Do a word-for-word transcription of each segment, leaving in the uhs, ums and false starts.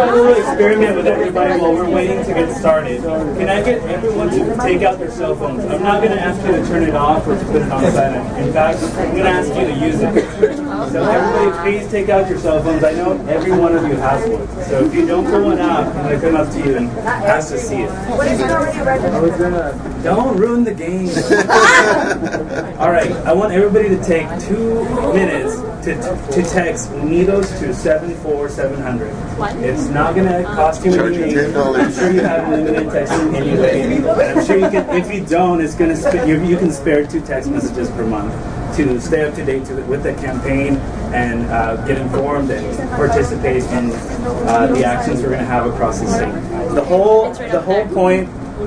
a little experiment with everybody while we're waiting to get started. Can I get everyone to take out their cell phones? I'm not going to ask you to turn it off or to put it on silent. In fact, I'm going to ask you to use it. So everybody, please take out your cell phones. I know every one of you has one. So if you don't pull one out, I'm going to come up to you and ask to see it. What if you already registered? Don't ruin the game. All right, I want everybody to take two minutes to to text Unidos to seven four seven hundred. It's not going to cost you anything. I'm sure you have limited texting anyway. But I'm sure you can. If you don't, it's going to sp- you, you can spare two text messages per month to stay up to date to the, with the campaign and uh, get informed and participate in uh, the actions we're going to have across the state. The whole the whole point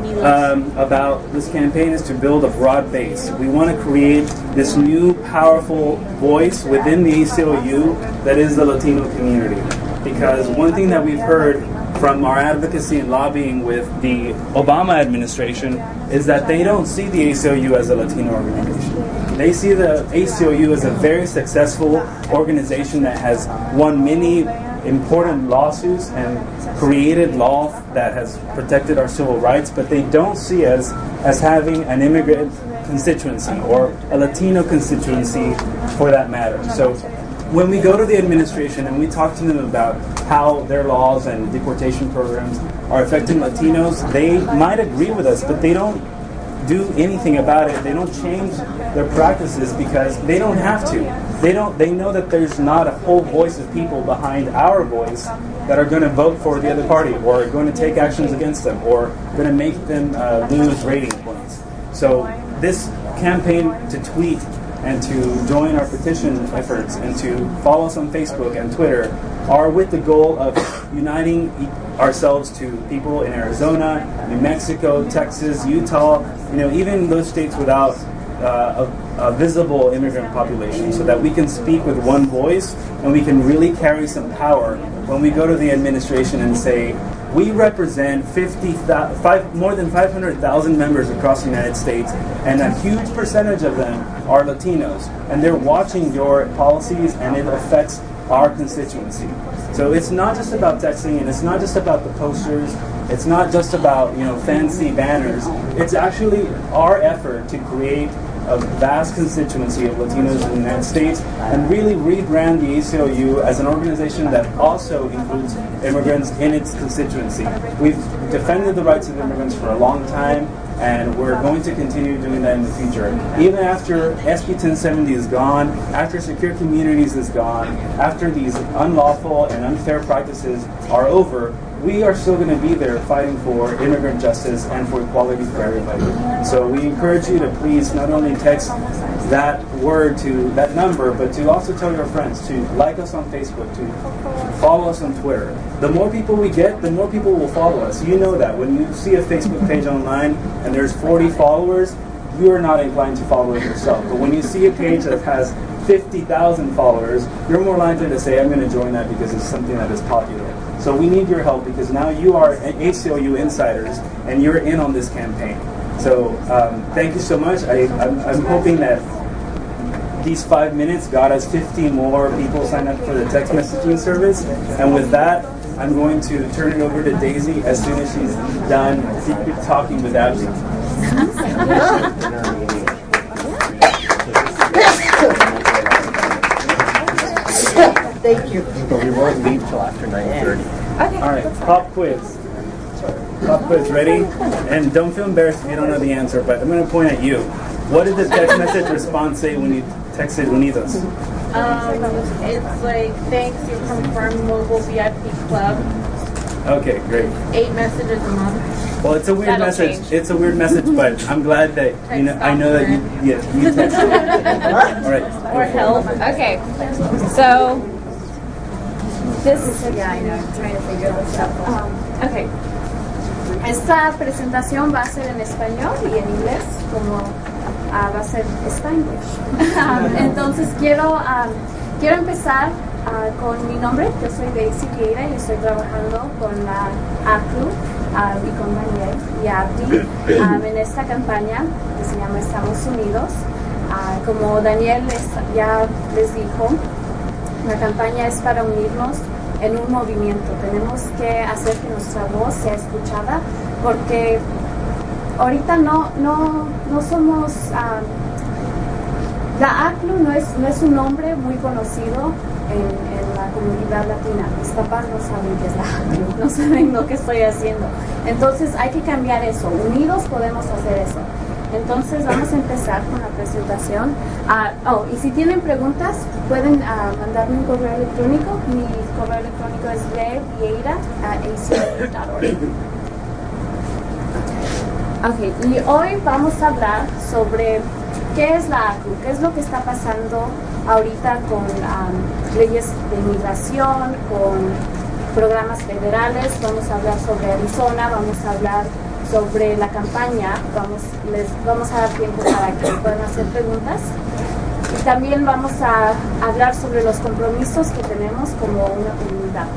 um, about this campaign is to build a broad base. We want to create this new powerful voice within the A C L U that is the Latino community. Because one thing that we've heard from our advocacy and lobbying with the Obama administration is that they don't see the A C L U as a Latino organization. They see the A C L U as a very successful organization that has won many important lawsuits and created law that has protected our civil rights, but they don't see us as having an immigrant constituency or a Latino constituency for that matter. So when we go to the administration and we talk to them about how their laws and deportation programs are affecting Latinos, they might agree with us, but they don't do anything about it. They don't change their practices because they don't have to. They don't. They know that there's not a whole voice of people behind our voice that are going to vote for the other party or are going to take actions against them or going to make them uh, lose rating points. So this campaign to tweet and to join our petition efforts and to follow us on Facebook and Twitter are with the goal of uniting ourselves to people in Arizona, New Mexico, Texas, Utah, you know, even those states without uh, a, a visible immigrant population, so that we can speak with one voice and we can really carry some power when we go to the administration and say, we represent fifty, five, more than five hundred thousand members across the United States, and a huge percentage of them are Latinos, and they're watching your policies, and it affects our constituency. So it's not just about texting, and it's not just about the posters. It's not just about, you know, fancy banners. It's actually our effort to create a vast constituency of Latinos in the United States and really rebrand the A C L U as an organization that also includes immigrants in its constituency. We've defended the rights of immigrants for a long time, and we're going to continue doing that in the future. Even after S B ten seventy is gone, after Secure Communities is gone, after these unlawful and unfair practices are over, we are still going to be there fighting for immigrant justice and for equality for everybody. So we encourage you to please not only text that word to that number, but to also tell your friends to like us on Facebook, to follow us on Twitter. The more people we get, the more people will follow us. You know that. When you see a Facebook page online and there's forty followers, you are not inclined to follow it yourself. But when you see a page that has fifty thousand followers, you're more likely to say, I'm going to join that because it's something that is popular. So we need your help because now you are A C L U insiders and you're in on this campaign. So um, thank you so much. I, I'm, I'm hoping that these five minutes got us fifty more people signed up for the text messaging service. And with that, I'm going to turn it over to Daisy as soon as she's done talking with Abby. Thank you. But we won't leave till after nine thirty. Okay. All right, pop quiz. Pop quiz, ready? And don't feel embarrassed if you don't know the answer, but I'm going to point at you. What did the text message response say when you texted Unidos? Um, it's like, thanks, you confirmed mobile V I P club. Okay, great. Eight messages a month. Well, it's a weird That'll message. change. It's a weird message, but I'm glad that you know. I know that you, yeah, you texted. All right. Or help. Okay. So this. Yeah, I know. I'm trying to figure this out. Um, okay. Esta presentación va a ser en español y en inglés, como uh, va a ser Spanglish. um, entonces quiero um, quiero empezar uh, con mi nombre. Yo soy Daisy Vieira y estoy trabajando con la A C L U uh, y con Daniel y Abdi um, en esta campaña que se llama Estamos Unidos. Uh, como Daniel les, ya les dijo, la campaña es para unirnos en un movimiento. Tenemos que hacer que nuestra voz sea escuchada, porque ahorita no, no, no somos... Um, la A C L U no es, no es un nombre muy conocido en, en la comunidad latina. Mis papás no saben qué es la A C L U, no saben lo que estoy haciendo. Entonces hay que cambiar eso. Unidos podemos hacer eso. Entonces vamos a empezar con la presentación. Uh, oh, y si tienen preguntas, pueden uh, mandarme un correo electrónico. Mi correo electrónico es levieira at a c l dot org. Okay, y hoy vamos a hablar sobre qué es la A C L U, qué es lo que está pasando ahorita con um, leyes de inmigración, con programas federales. Vamos a hablar sobre Arizona, vamos a hablar sobre la campaña, vamos, les vamos a dar tiempo para que puedan hacer preguntas. Y también vamos a hablar sobre los compromisos que tenemos como una comunidad.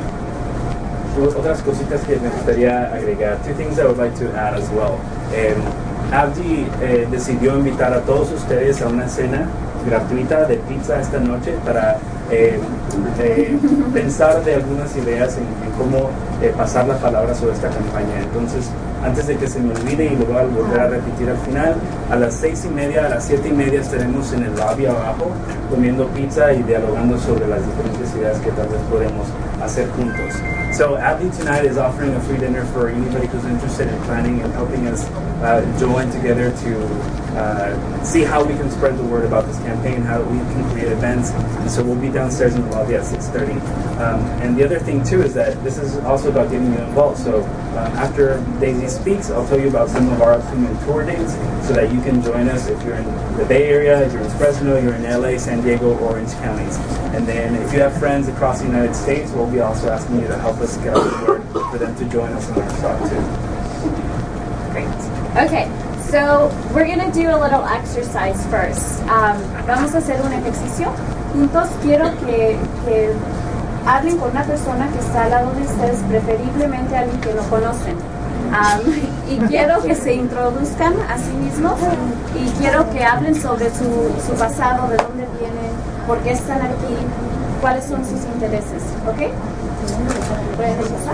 Otras cositas que me gustaría agregar, two things I would like to add as well. Um, Abdi eh, decidió invitar a todos ustedes a una cena gratuita de pizza esta noche para eh, eh, pensar de algunas ideas en, en cómo eh, pasar la palabra sobre esta campaña. Entonces, antes de que se me olvide, y lo voy a volver a repetir al final, a las seis y media, a las siete y media estaremos en el lobby abajo comiendo pizza y dialogando sobre las diferentes ideas que tal vez podemos hacer juntos. So Abdi tonight is offering a free dinner for anybody who's interested in planning and helping us uh, join together to uh, see how we can spread the word about this campaign, how we can create events. And so we'll be downstairs in the lobby at six thirty. Um, and the other thing too is that this is also about getting you involved. So um, after Daisy speaks, I'll tell you about some of our upcoming tour dates so that you can join us if you're in the Bay Area, if you're in Fresno, you're in L A, San Diego, Orange counties. And then if you have friends across the United States, we'll be also asking you to help us get out the word for them to join us in our talk too. Great. Okay, so we're going to do a little exercise first. Um, vamos a hacer un ejercicio. Juntos quiero que, que hablen con una persona que está al lado de ustedes, preferiblemente alguien que no conocen. Um, y quiero que se introduzcan a sí mismos y quiero que hablen sobre su, su pasado, de dónde vienen, por qué están aquí, cuáles son sus intereses, ¿ok? ¿Pueden empezar?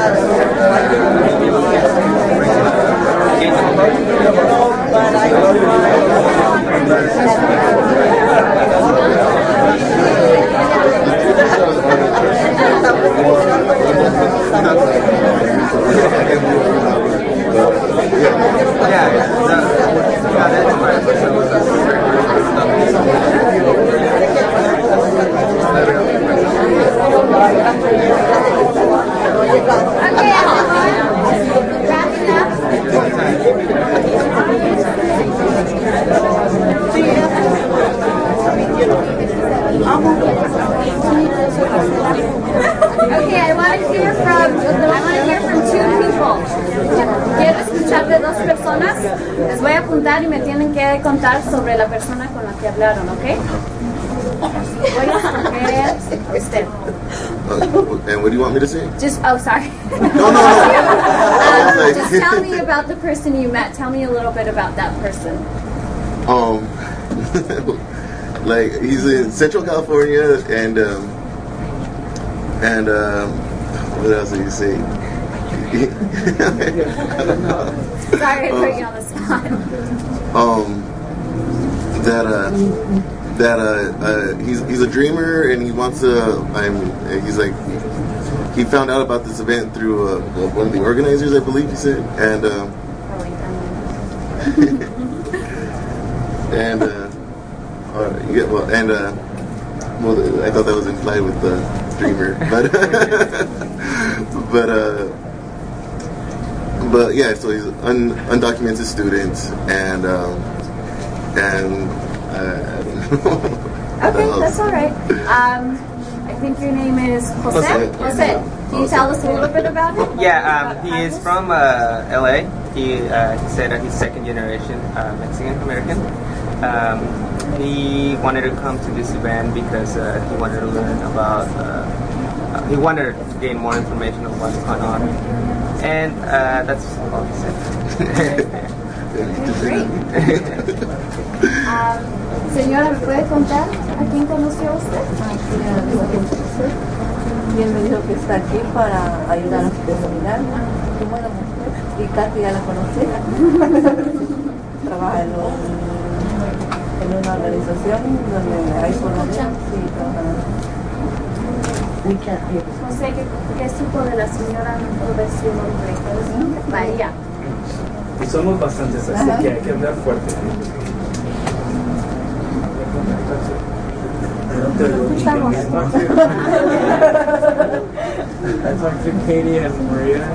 But I contar sobre la persona con la que hablaron, ¿ok? Voy a escoger a usted. Uh, and what do you want me to say? Just, oh, sorry. No, no, no. um, just tell me about the person you met. Tell me a little bit about that person. Um, like he's in Central California, and um, and um, what else did he say? Sorry, I put you on the spot. Um, that uh, that uh, uh, he's he's a dreamer, and he wants to. I'm. He's like. He found out about this event through uh, one of the organizers, I believe he said, and um, and uh, uh, yeah, well, and uh, well, I thought that was implied with the dreamer, but but uh, but yeah, so he's an un, undocumented student, and um, and uh, I don't know. Okay, that's all right. Um, I think your name is Jose. Jose. Jose. Can you tell us a little bit about him? Yeah, um, he is from uh, L A. He, uh, he said that he's second generation uh, Mexican American. Um, he wanted to come to this event because uh, he wanted to learn about, uh, uh, he wanted to gain more information on what's going on. And uh, that's all he said. Okay, great. um, señora, ¿me puede contar a quién conoció usted? Y él me dijo que está aquí para ayudar a su comunidad. Qué buena mujer. Y Katy ya la conocí. Trabaja en, un, en una organización donde hay formación y trabaja. No sé qué, qué supo de la señora, no puedo ver su nombre. María. Y somos bastantes, así que hay que hablar fuerte. Estamos. I talked to Katie and Maria.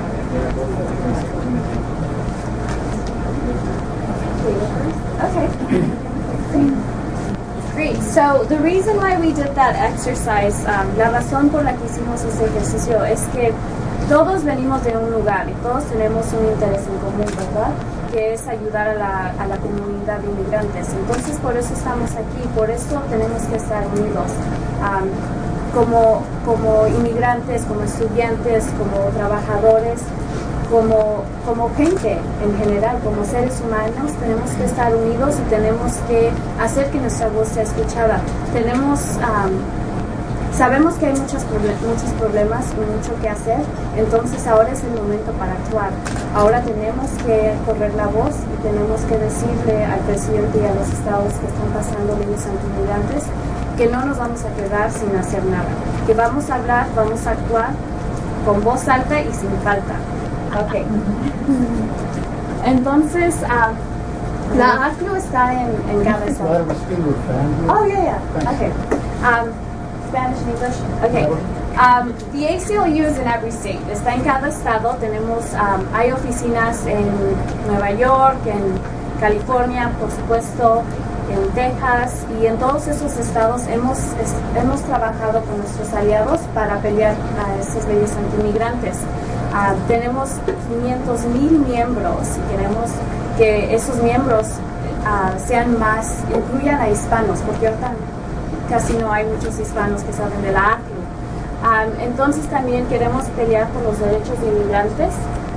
Okay. Great. So the reason why we did that exercise, um, la razón por la que hicimos ese ejercicio es que todos venimos de un lugar y todos tenemos un interés en común, ¿verdad? Que es ayudar a la, a la comunidad de inmigrantes. Entonces, por eso estamos aquí, por eso tenemos que estar unidos. Um, como, como inmigrantes, como estudiantes, como trabajadores, como, como gente en general, como seres humanos, tenemos que estar unidos y tenemos que hacer que nuestra voz sea escuchada. Tenemos... Um, Sabemos que hay muchos, muchos problemas y mucho que hacer, entonces ahora es el momento para actuar. Ahora tenemos que correr la voz y tenemos que decirle al presidente y a los estados que están pasando leyes antimigrantes que no nos vamos a quedar sin hacer nada, que vamos a hablar, vamos a actuar con voz alta y sin falta. Ok. Entonces, uh, la A C L U está en, en cada estado. Oh, yeah, yeah. Okay. Um, Spanish and English? Okay. Um, the A C L U is in every state. Está en cada estado. Tenemos, um, hay oficinas en Nueva York, en California, por supuesto, en Texas, y en todos esos estados hemos, es, hemos trabajado con nuestros aliados para pelear a esas leyes antimigrantes. Uh, tenemos quinientos mil miembros y queremos que esos miembros uh, sean más, incluyan a hispanos, porque ahorita casi no hay muchos hispanos que saben de la A C L U. Um, entonces también queremos pelear por los derechos de inmigrantes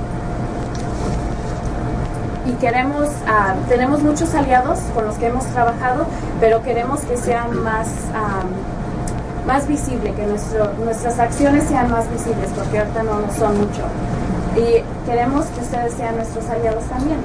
y queremos, uh, tenemos muchos aliados con los que hemos trabajado, pero queremos que sean más, um, más visible, que nuestro, nuestras acciones sean más visibles, porque ahorita no lo son mucho. Y queremos que ustedes sean nuestros aliados también.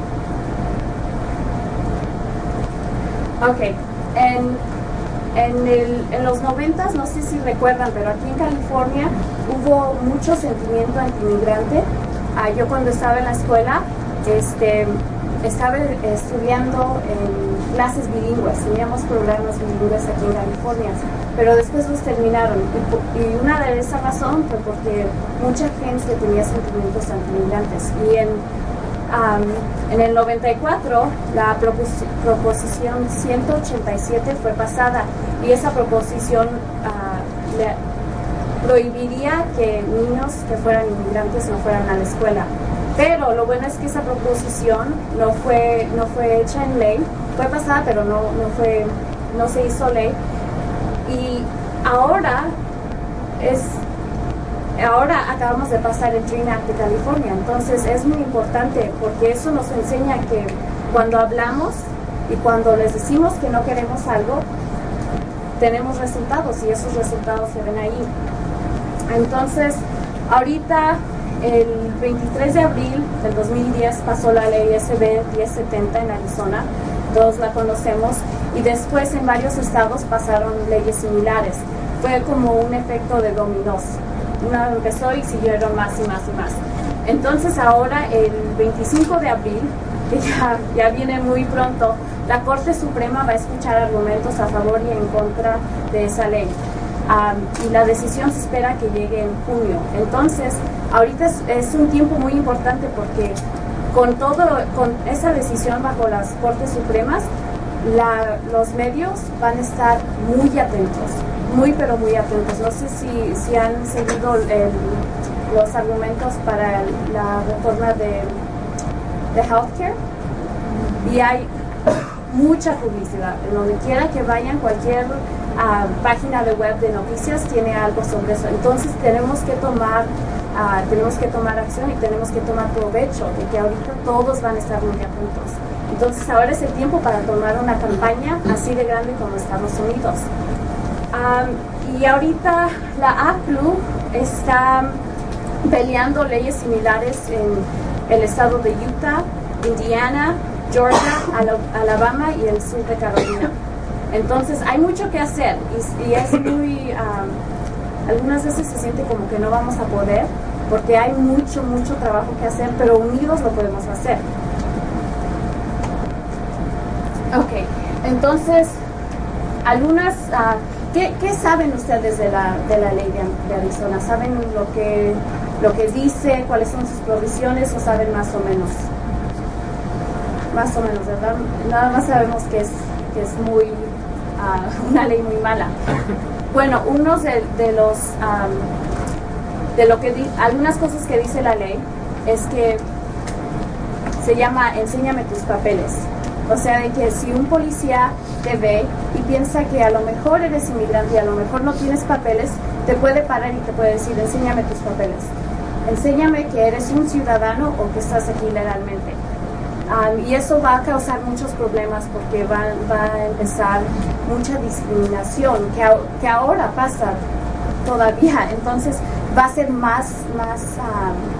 Ok, en... En, el, en los noventas, no sé si recuerdan, pero aquí en California hubo mucho sentimiento antimigrante. Uh, yo cuando estaba en la escuela, este, estaba estudiando en clases bilingües, teníamos programas bilingües aquí en California, pero después los terminaron. Y, y una de esas razones fue porque mucha gente tenía sentimientos antimigrantes. Y en Um, en el noventa y cuatro la propos proposición ciento ochenta y siete fue pasada y esa proposición uh, le prohibiría que niños que fueran inmigrantes no fueran a la escuela. Pero lo bueno es que esa proposición no fue, no fue hecha en ley fue pasada, pero no, no, fue, no se hizo ley. Y ahora es... Ahora acabamos de pasar el Dream Act de California, entonces es muy importante porque eso nos enseña que cuando hablamos y cuando les decimos que no queremos algo, tenemos resultados y esos resultados se ven ahí. Entonces, ahorita el veintitrés de abril del dos mil diez pasó la ley S B diez setenta en Arizona, todos la conocemos, y después en varios estados pasaron leyes similares. Fue como un efecto de dominós. Una empezó y siguieron más y más y más. Entonces ahora el veinticinco de abril, que ya, ya viene muy pronto, la Corte Suprema va a escuchar argumentos a favor y en contra de esa ley. Um, y la decisión se espera que llegue en junio. Entonces, ahorita es, es un tiempo muy importante porque con, todo, con esa decisión bajo las Cortes Supremas, la, los medios van a estar muy atentos. Muy, pero muy atentos. No sé si, si han seguido el, los argumentos para el, la reforma de, de healthcare. Y hay mucha publicidad. En donde quiera que vayan, cualquier uh, página de web de noticias tiene algo sobre eso. Entonces tenemos que tomar uh, tenemos que tomar acción y tenemos que tomar provecho de que ahorita todos van a estar muy atentos. Entonces ahora es el tiempo para tomar una campaña así de grande como Estados Unidos. Um, y ahorita la A C L U está peleando leyes similares en el estado de Utah, Indiana, Georgia, Alabama y el sur de Carolina. Entonces hay mucho que hacer y, y es muy, um, algunas veces se siente como que no vamos a poder porque hay mucho, mucho trabajo que hacer, pero unidos lo podemos hacer. Ok, entonces, algunas... Uh, ¿Qué, ¿Qué saben ustedes de la, de la ley de, de Arizona? ¿Saben lo que, lo que dice, cuáles son sus provisiones o saben más o menos? Más o menos, ¿verdad? Nada más sabemos que es, que es muy, uh, una ley muy mala. Bueno, unos de, de los, um, de lo que, di, algunas cosas que dice la ley es que se llama enséñame tus papeles. O sea, de que si un policía te ve y piensa que a lo mejor eres inmigrante y a lo mejor no tienes papeles, te puede parar y te puede decir, enséñame tus papeles. Enséñame que eres un ciudadano o que estás aquí legalmente. Um, y eso va a causar muchos problemas porque va, va a empezar mucha discriminación que, a, que ahora pasa todavía. Entonces va a ser más... más um,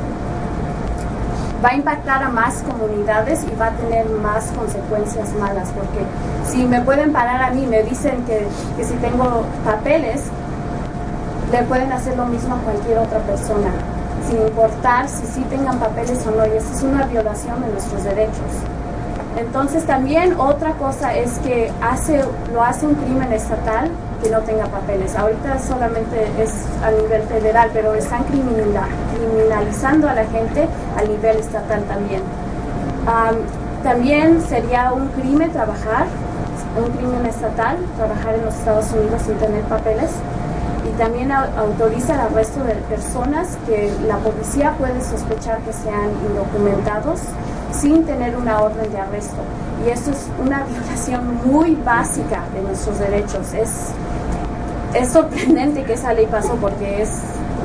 va a impactar a más comunidades y va a tener más consecuencias malas, porque si me pueden parar a mí, me dicen que, que si tengo papeles, le pueden hacer lo mismo a cualquier otra persona, sin importar si sí tengan papeles o no, y eso es una violación de nuestros derechos. Entonces también otra cosa es que hace, lo hace un crimen estatal que no tenga papeles. Ahorita solamente es a nivel federal, pero están criminal, criminalizando a la gente a nivel estatal también. Um, también sería un crimen trabajar, un crimen estatal, trabajar en los Estados Unidos sin tener papeles. Y también autoriza el arresto de personas que la policía puede sospechar que sean indocumentados sin tener una orden de arresto. Y eso es una violación muy básica de nuestros derechos. Es, es sorprendente que esa ley pasó porque es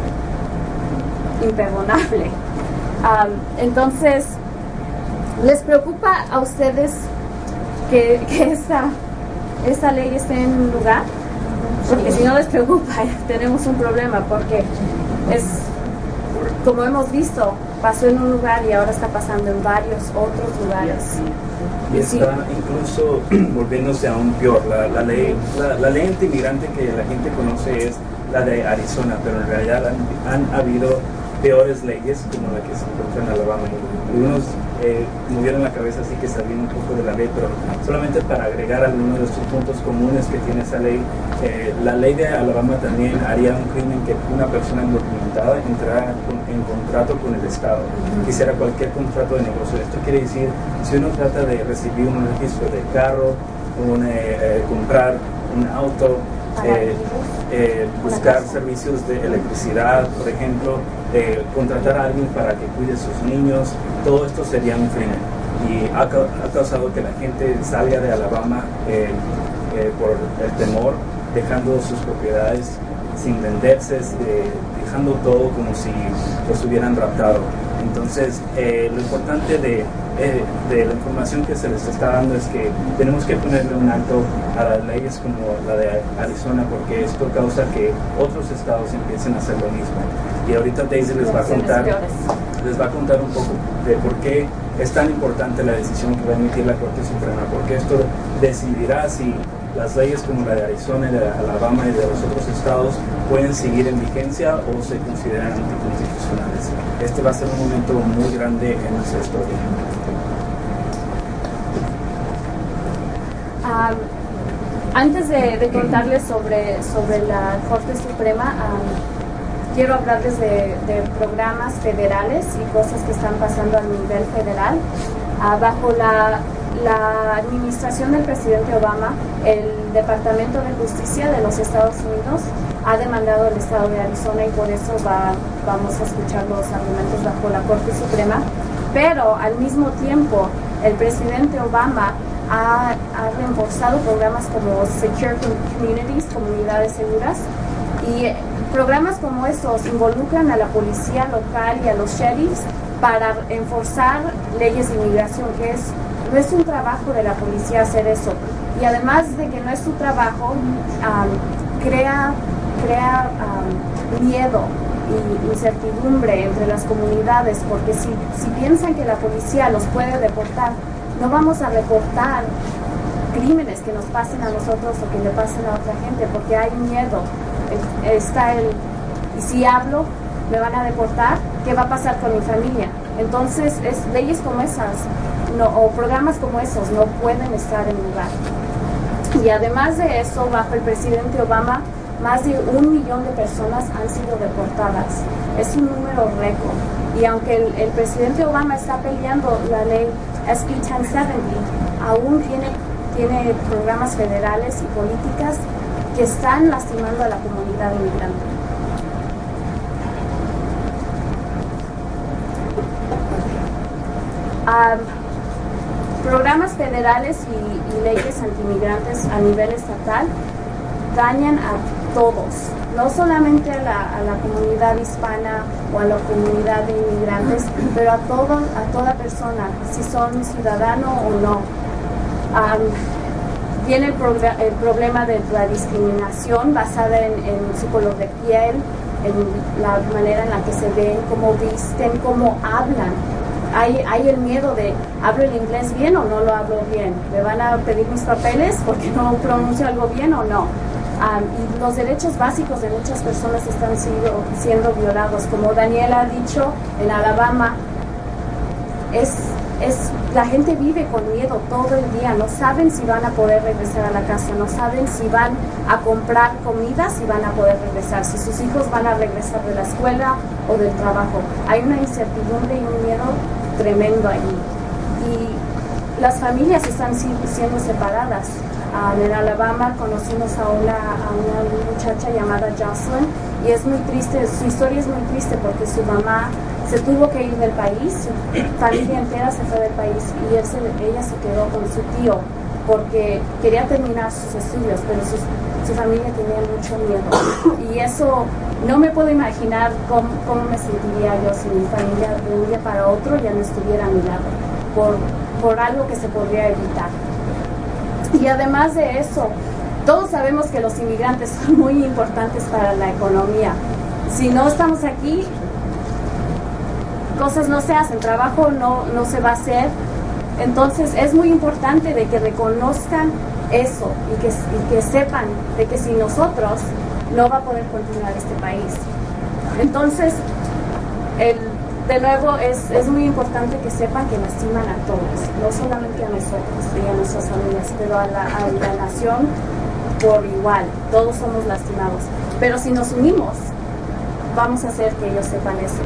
imperdonable. Um, entonces, ¿les preocupa a ustedes que, que esta, esta ley esté en un lugar? Porque si no les preocupa, tenemos un problema, porque es, como hemos visto, pasó en un lugar y ahora está pasando en varios otros lugares. Y está incluso volviéndose aún peor. La, la, ley, la, la ley antimigrante que la gente conoce es la de Arizona, pero en realidad han, han habido peores leyes como la que se encuentra en Alabama. Algunos eh, movieron la cabeza así que salían un poco de la ley, pero solamente para agregar algunos de estos puntos comunes que tiene esa ley, eh, la ley de Alabama también haría un crimen que una persona indocumentada entrara con, en contrato con el Estado, quisiera cualquier contrato de negocio. Esto quiere decir, si uno trata de recibir un registro de carro, un, eh, comprar un auto, Eh, eh, buscar servicios de electricidad, por ejemplo, eh, contratar a alguien para que cuide a sus niños, todo esto sería un crimen. y ha, ha causado que la gente salga de Alabama eh, eh, por el temor, dejando sus propiedades sin venderse, eh, dejando todo como si los hubieran raptado. Entonces, eh, lo importante de, eh, de la información que se les está dando es que tenemos que ponerle un alto a las leyes como la de Arizona, porque esto causa que otros estados empiecen a hacer lo mismo. Y ahorita Daisy les va a contar, les va a contar un poco de por qué es tan importante la decisión que va a emitir la Corte Suprema, porque esto decidirá si las leyes como la de Arizona, de Alabama y de los otros estados pueden seguir en vigencia o se consideran anticonstitucionales. Este va a ser un momento muy grande en nuestra historia. Um, antes de, de contarles sobre, sobre la Corte Suprema, um, quiero hablarles de, de programas federales y cosas que están pasando a nivel federal. Uh, bajo la La administración del presidente Obama, el Departamento de Justicia de los Estados Unidos ha demandado al estado de Arizona y por eso va, vamos a escuchar los argumentos bajo la Corte Suprema. Pero al mismo tiempo, el presidente Obama ha, ha reforzado programas como Secure Communities, comunidades seguras, y programas como estos involucran a la policía local y a los sheriffs para enforzar leyes de inmigración, que es no es un trabajo de la policía hacer eso. Y además de que no es su trabajo, um, crea, crea um, miedo y incertidumbre entre las comunidades, porque si, si piensan que la policía los puede deportar, no vamos a reportar crímenes que nos pasen a nosotros o que le pasen a otra gente, porque hay miedo. Está el, y si hablo, me van a deportar, ¿qué va a pasar con mi familia? Entonces, es, leyes como esas no, o programas como esos no pueden estar en lugar. Y además de eso, bajo el presidente Obama, más de un millón de personas han sido deportadas. Es un número récord. Y aunque el, el presidente Obama está peleando la ley S B diez setenta, aún tiene, tiene programas federales y políticas que están lastimando a la comunidad inmigrante. Um, programas federales y, y leyes antimigrantes a nivel estatal dañan a todos, no solamente a la, a la comunidad hispana o a la comunidad de inmigrantes, pero a, todo, a toda persona, si son ciudadano o no. Um, tiene el, progr- el problema de la discriminación basada en, en su color de piel, en la manera en la que se ven, cómo visten, cómo hablan. Hay, hay el miedo de, ¿hablo el inglés bien o no lo hablo bien? ¿Me van a pedir mis papeles porque no pronuncio algo bien o no? Um, y los derechos básicos de muchas personas están siendo, siendo violados. Como Daniel ha dicho, en Alabama, es, es, la gente vive con miedo todo el día. No saben si van a poder regresar a la casa, no saben si van a comprar comida, si van a poder regresar, si sus hijos van a regresar de la escuela o del trabajo. Hay una incertidumbre y un miedo tremendo allí. Y las familias están siendo separadas. Um, en Alabama conocimos a una, a una muchacha llamada Jocelyn y es muy triste, su historia es muy triste porque su mamá se tuvo que ir del país, su familia entera se fue del país y él se, ella se quedó con su tío porque quería terminar sus estudios, pero su, su familia tenía mucho miedo. Y eso, no me puedo imaginar cómo, cómo me sentiría yo si mi familia de un día para otro ya no estuviera a mi lado, por, por algo que se podría evitar. Y además de eso, todos sabemos que los inmigrantes son muy importantes para la economía. Si no estamos aquí, cosas no se hacen, trabajo no, no se va a hacer. Entonces es muy importante de que reconozcan eso y que, y que sepan de que sin nosotros no va a poder continuar este país. Entonces, el, de nuevo, es, es muy importante que sepan que lastiman a todos, no solamente a nosotros y a nuestras familias, pero a la, a la nación por igual. Todos somos lastimados. Pero si nos unimos, vamos a hacer que ellos sepan eso.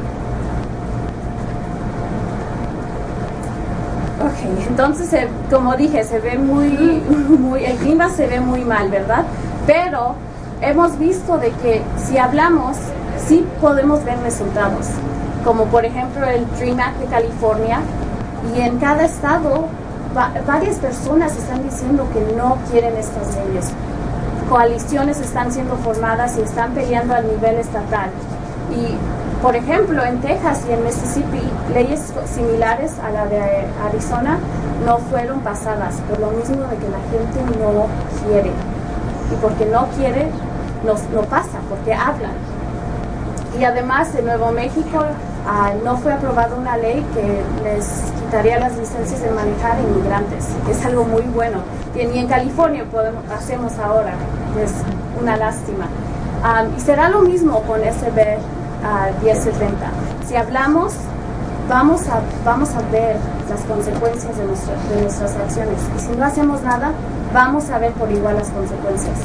Ok, entonces, eh, como dije, se ve muy, muy, el clima se ve muy mal, ¿verdad? Pero hemos visto de que si hablamos, sí podemos ver resultados. Como por ejemplo el Dream Act de California, Y en cada estado, va, varias personas están diciendo que no quieren estas leyes. Coaliciones están siendo formadas y están peleando a nivel estatal. Y, por ejemplo, en Texas y en Mississippi, leyes similares a la de Arizona no fueron pasadas, por lo mismo de que la gente no quiere. Y porque no quiere, no, no pasa, porque hablan. Y además, en Nuevo México uh, no fue aprobada una ley que les quitaría las licencias de manejar a inmigrantes. Es algo muy bueno. Y ni en California podemos, hacemos ahora. Es una lástima. Um, y será lo mismo con S B uh, diez setenta. Si hablamos, vamos a, vamos a ver las consecuencias de, nuestra, de nuestras acciones. Y si no hacemos nada, vamos a ver por igual las consecuencias.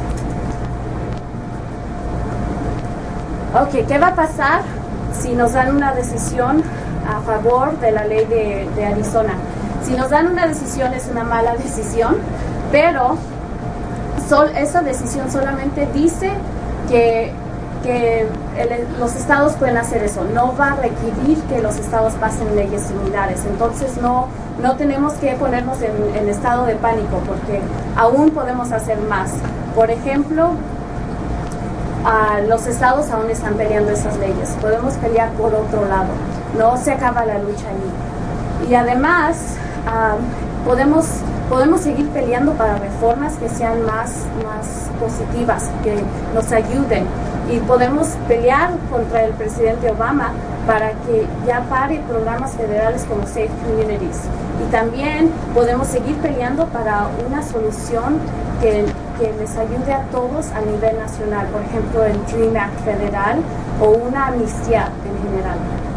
Ok, ¿qué va a pasar si nos dan una decisión a favor de la ley de, de Arizona? Si nos dan una decisión, es una mala decisión, pero sol, esa decisión solamente dice que, que el, los estados pueden hacer eso. No va a requerir que los estados pasen leyes similares. Entonces no, no tenemos que ponernos en, en estado de pánico, porque aún podemos hacer más. Por ejemplo, Uh, los estados aún están peleando esas leyes. Podemos pelear por otro lado. No se acaba la lucha allí. Y además, uh, podemos, podemos seguir peleando para reformas que sean más, más positivas, que nos ayuden. Y podemos pelear contra el presidente Obama para que ya pare programas federales como Safe Communities. Y también podemos seguir peleando para una solución que, que les ayude a todos a nivel nacional, por ejemplo el DREAM Act federal o una amnistía en general.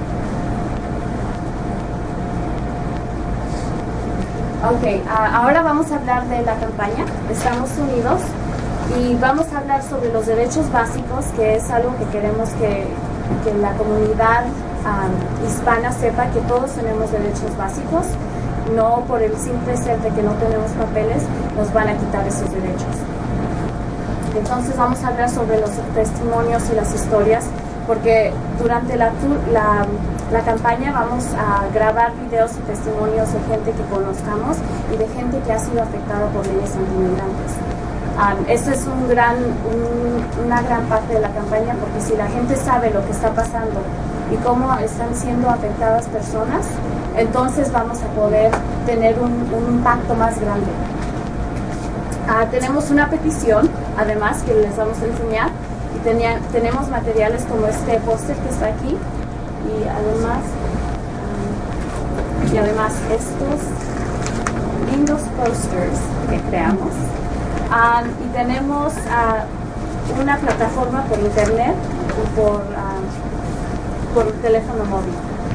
Ok, uh, ahora vamos a hablar de la campaña de Estamos Unidos y vamos a hablar sobre los derechos básicos, que es algo que queremos que, que la comunidad um, hispana sepa, que todos tenemos derechos básicos. No por el simple ser de que no tenemos papeles nos van a quitar esos derechos. Entonces vamos a hablar sobre los testimonios y las historias, porque durante la, la, la campaña vamos a grabar videos y testimonios de gente que conozcamos y de gente que ha sido afectada por leyes antimigrantes. Um, esto es un gran, un, una gran parte de la campaña, porque si la gente sabe lo que está pasando y cómo están siendo afectadas personas, entonces vamos a poder tener un, un impacto más grande. Uh, tenemos una petición, además, que les vamos a enseñar, y tenía, tenemos materiales como este póster que está aquí, y además, um, y además estos lindos posters que creamos. Um, y tenemos uh, una plataforma por internet y por, uh, por teléfono móvil.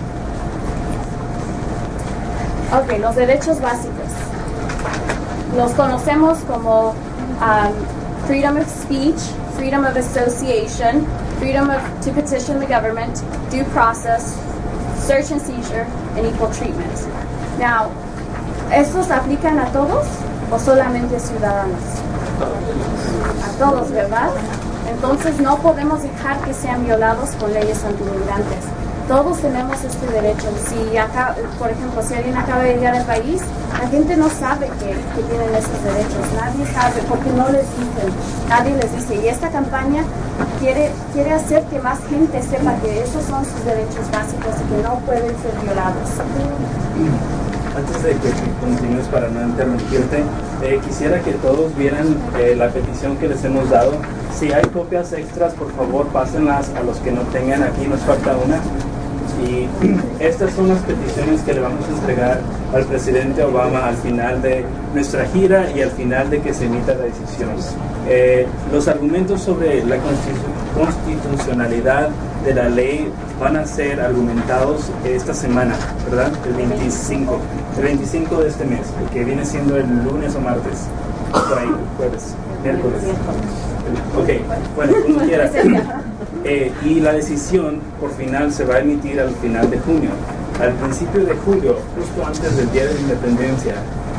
Ok, los derechos básicos. Los conocemos como um, freedom of speech, freedom of association, freedom of, to petition the government, due process, search and seizure, and equal treatment. Now, ¿estos aplican a todos o solamente a ciudadanos? A todos, ¿verdad? Entonces no podemos dejar que sean violados con leyes antimigrantes. Todos tenemos este derecho. Si acá, por ejemplo, si alguien acaba de llegar al país, la gente no sabe que, que tienen esos derechos. Nadie sabe porque no les dicen. Nadie les dice. Y esta campaña quiere, quiere hacer que más gente sepa que esos son sus derechos básicos y que no pueden ser violados. Antes de que continúes, para no interrumpirte, eh, quisiera que todos vieran eh, la petición que les hemos dado. Si hay copias extras, por favor, pásenlas a los que no tengan. Aquí nos falta una. Y estas son las peticiones que le vamos a entregar al presidente Obama al final de nuestra gira y al final de que se emita la decisión. Eh, los argumentos sobre la constitu- constitucionalidad de la ley van a ser argumentados esta semana, ¿verdad? El veinticinco. El veinticinco de este mes, que viene siendo el lunes o martes. Por ahí, jueves, miércoles. Ok, bueno, como quieras. Eh, y la decisión por final se va a emitir al final de junio. Al principio de julio, justo antes del Día de la Independencia,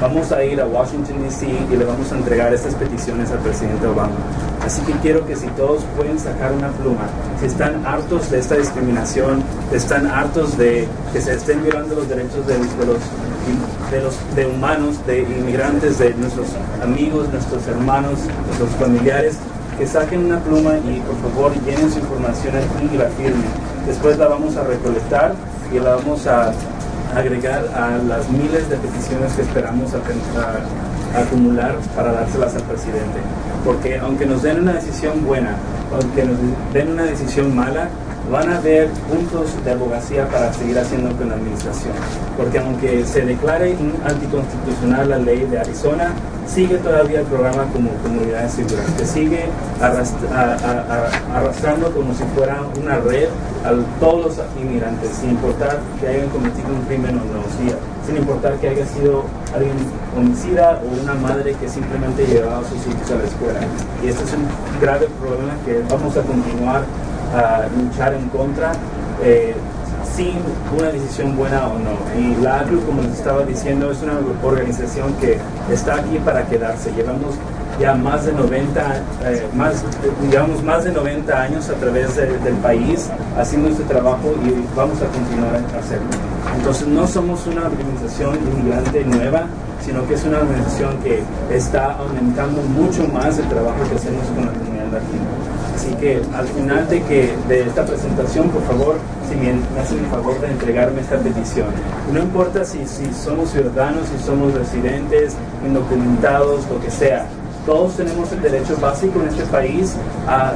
vamos a ir a Washington D C y le vamos a entregar estas peticiones al presidente Obama. Así que quiero que si todos pueden sacar una pluma, si están hartos de esta discriminación, están hartos de que se estén violando los derechos de, de los de los de humanos, de inmigrantes, de nuestros amigos, nuestros hermanos, nuestros familiares, que saquen una pluma y por favor llenen su información aquí y la firmen. Después la vamos a recolectar y la vamos a agregar a las miles de peticiones que esperamos a, a, a acumular para dárselas al presidente. Porque aunque nos den una decisión buena, aunque nos den una decisión mala, van a haber puntos de abogacía para seguir haciendo con la administración. Porque aunque se declare anticonstitucional la ley de Arizona, sigue todavía el programa como comunidades seguras, que sigue arrastra, a, a, a, arrastrando como si fuera una red a todos los inmigrantes, sin importar que hayan cometido un crimen o no, sí, sin importar que haya sido alguien homicida o una madre que simplemente llevaba a sus hijos a la escuela. Y este es un grave problema que vamos a continuar a luchar en contra, eh, sin una decisión buena o no. Y la A C L U, como les estaba diciendo, es una organización que está aquí para quedarse. Llevamos ya más de noventa, eh, más, llevamos más de noventa años a través de, del país haciendo este trabajo y vamos a continuar a hacerlo. Entonces no somos una organización inmigrante nueva, sino que es una organización que está aumentando mucho más el trabajo que hacemos con la comunidad latina. Así que al final de, que, de esta presentación, por favor, si me, me hacen el favor de entregarme esta petición. No importa si, si somos ciudadanos, si somos residentes, indocumentados, lo que sea. Todos tenemos el derecho básico en este país a,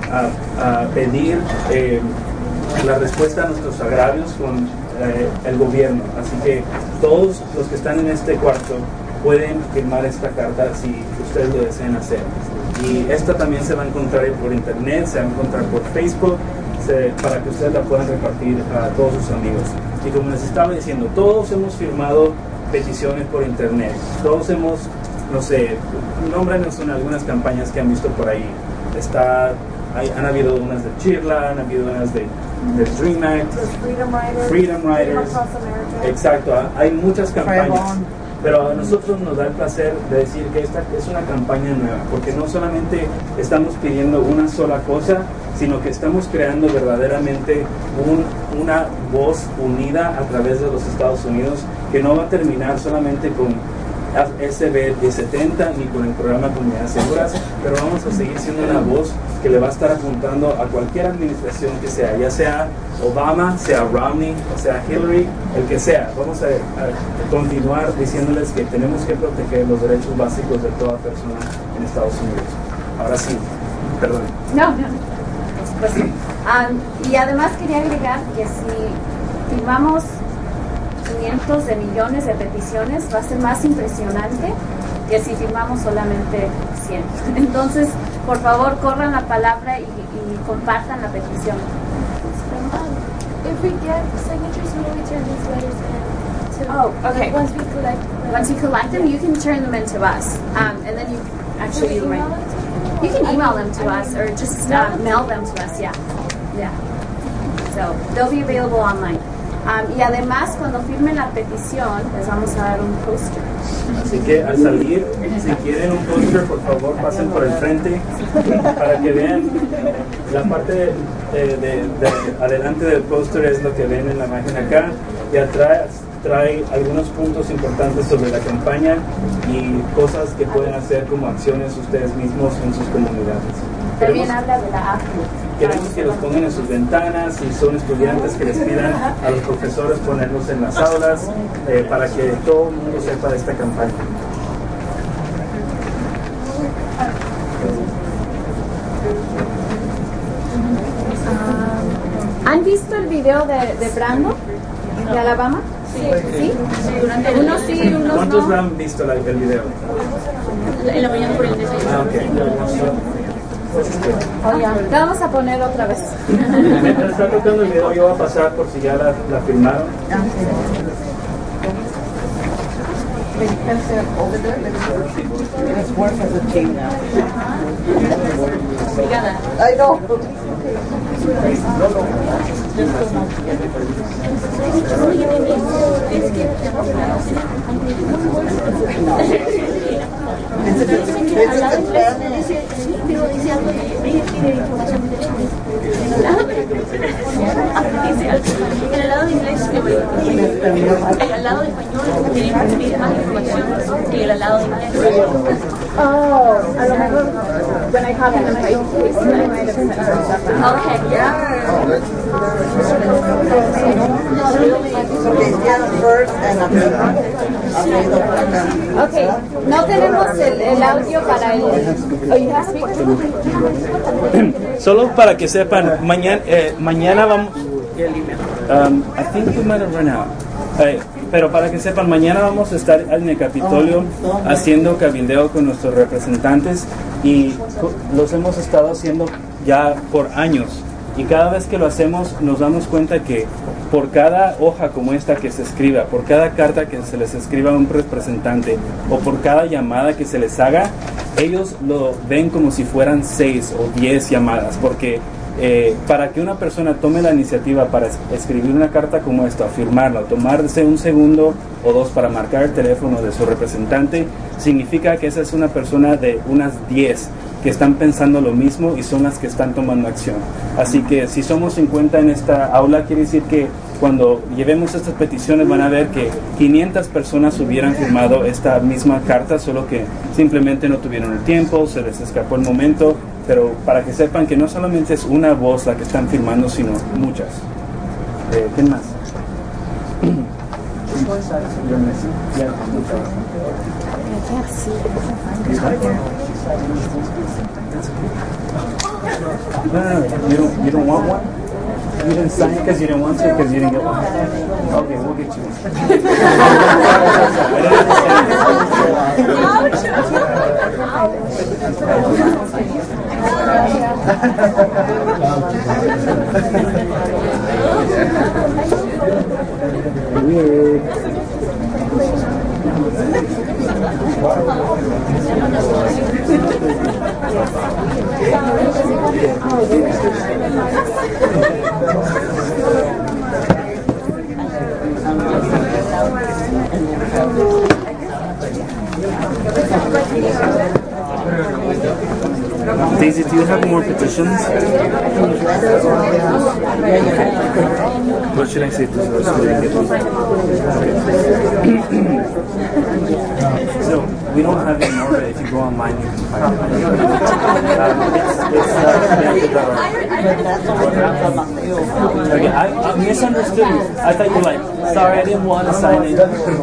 a, a pedir eh, la respuesta a nuestros agravios con eh, el gobierno. Así que todos los que están en este cuarto pueden firmar esta carta si ustedes lo desean hacer. Y esta también se va a encontrar por internet, se va a encontrar por Facebook, se, para que ustedes la puedan repartir a todos sus amigos. Y como les estaba diciendo, todos hemos firmado peticiones por internet, todos hemos, no sé, nómbranos en algunas campañas que han visto por ahí. Está, hay, han habido unas de Chirla, han habido unas de, de Dream Act, Freedom Riders, Freedom Riders, Freedom Across America. Exacto, hay muchas campañas. Pero a nosotros nos da el placer de decir que esta es una campaña nueva, porque no solamente estamos pidiendo una sola cosa, sino que estamos creando verdaderamente un, una voz unida a través de los Estados Unidos, que no va a terminar solamente con S B diez setenta ni con el programa Comunidades Seguras, pero vamos a seguir siendo una voz que le va a estar apuntando a cualquier administración que sea, ya sea Obama, sea Romney, o sea Hillary, el que sea. Vamos a, a continuar diciéndoles que tenemos que proteger los derechos básicos de toda persona en Estados Unidos. Ahora sí, perdón. No, no. Pues, um, y además quería agregar que si firmamos cientos de millones de peticiones, va a ser más impresionante que si firmamos solamente cien. Entonces, por favor, corran la palabra y, y compartan la petición. If we get signatures, we will return these letters in. To, Oh, okay. Like, once we collect them. Once you collect them, you can turn them into us, um, and then you actually Can you we might. email them to You can email them to us, or just uh, mail them to us. Yeah, yeah. So they'll be available online. Um, y además, cuando firmen la petición, les vamos a dar un póster. Así que al salir, si quieren un póster, por favor pasen por el frente para que vean la parte de, de, de, de adelante del póster es lo que ven en la imagen acá, y atrás trae algunos puntos importantes sobre la campaña y cosas que pueden hacer como acciones ustedes mismos en sus comunidades. También Queremos, habla de la A C L U. queremos que los pongan en sus ventanas, si son estudiantes que les pidan a los profesores ponerlos en las aulas, eh, para que todo el mundo sepa de esta campaña. ¿Han visto el video de, de Brando, de Alabama? Sí. ¿Sí? Unos sí, unos ¿Cuántos no. han visto la, el video? En la mañana por el desayuno. Ah, ok. Oh, ya. La vamos a poner otra vez. Mientras está tocando el video, yo voy a pasar por si ya la, la filmaron. Let's work as a team now. I know. En el lado de inglés, en el lado de español tiene pide más información que en el lado de inglés. Oh, a lo mejor when I have in the right place, I might have sent her stuff. Okay, yeah. Okay, no tenemos el, el audio para el. Oh, you have speaker? Solo para que sepan, mañana, eh, mañana vamos. Um, I think we might have run out. Eh, pero para que sepan, mañana vamos a estar en el Capitolio haciendo cabildeo con nuestros representantes y co- los hemos estado haciendo ya por años. Y cada vez que lo hacemos nos damos cuenta que por cada hoja como esta que se escriba, por cada carta que se les escriba a un representante o por cada llamada que se les haga, ellos lo ven como si fueran seis o diez llamadas, porque eh, para que una persona tome la iniciativa para es- escribir una carta como esta, firmarla, o tomarse un segundo o dos para marcar el teléfono de su representante, significa que esa es una persona de unas diez que están pensando lo mismo y son las que están tomando acción. Así que si somos cincuenta en esta aula, quiere decir que cuando llevemos estas peticiones van a ver que quinientas personas hubieran firmado esta misma carta, solo que simplemente no tuvieron el tiempo, se les escapó el momento, pero para que sepan que no solamente es una voz la que están firmando, sino muchas. Eh, ¿Quién más? No, no, no. You don't, you don't want one? You didn't sign it because you didn't want to, because you didn't get one? Okay, we'll get you one. Weird. Daisy, do you have more petitions? What should I say to those so they get one? So, we don't have any more, but if you go online, you can find it. Um, it's, it's, uh, okay, I, I misunderstood you. I thought you were like, sorry, I didn't want to sign it.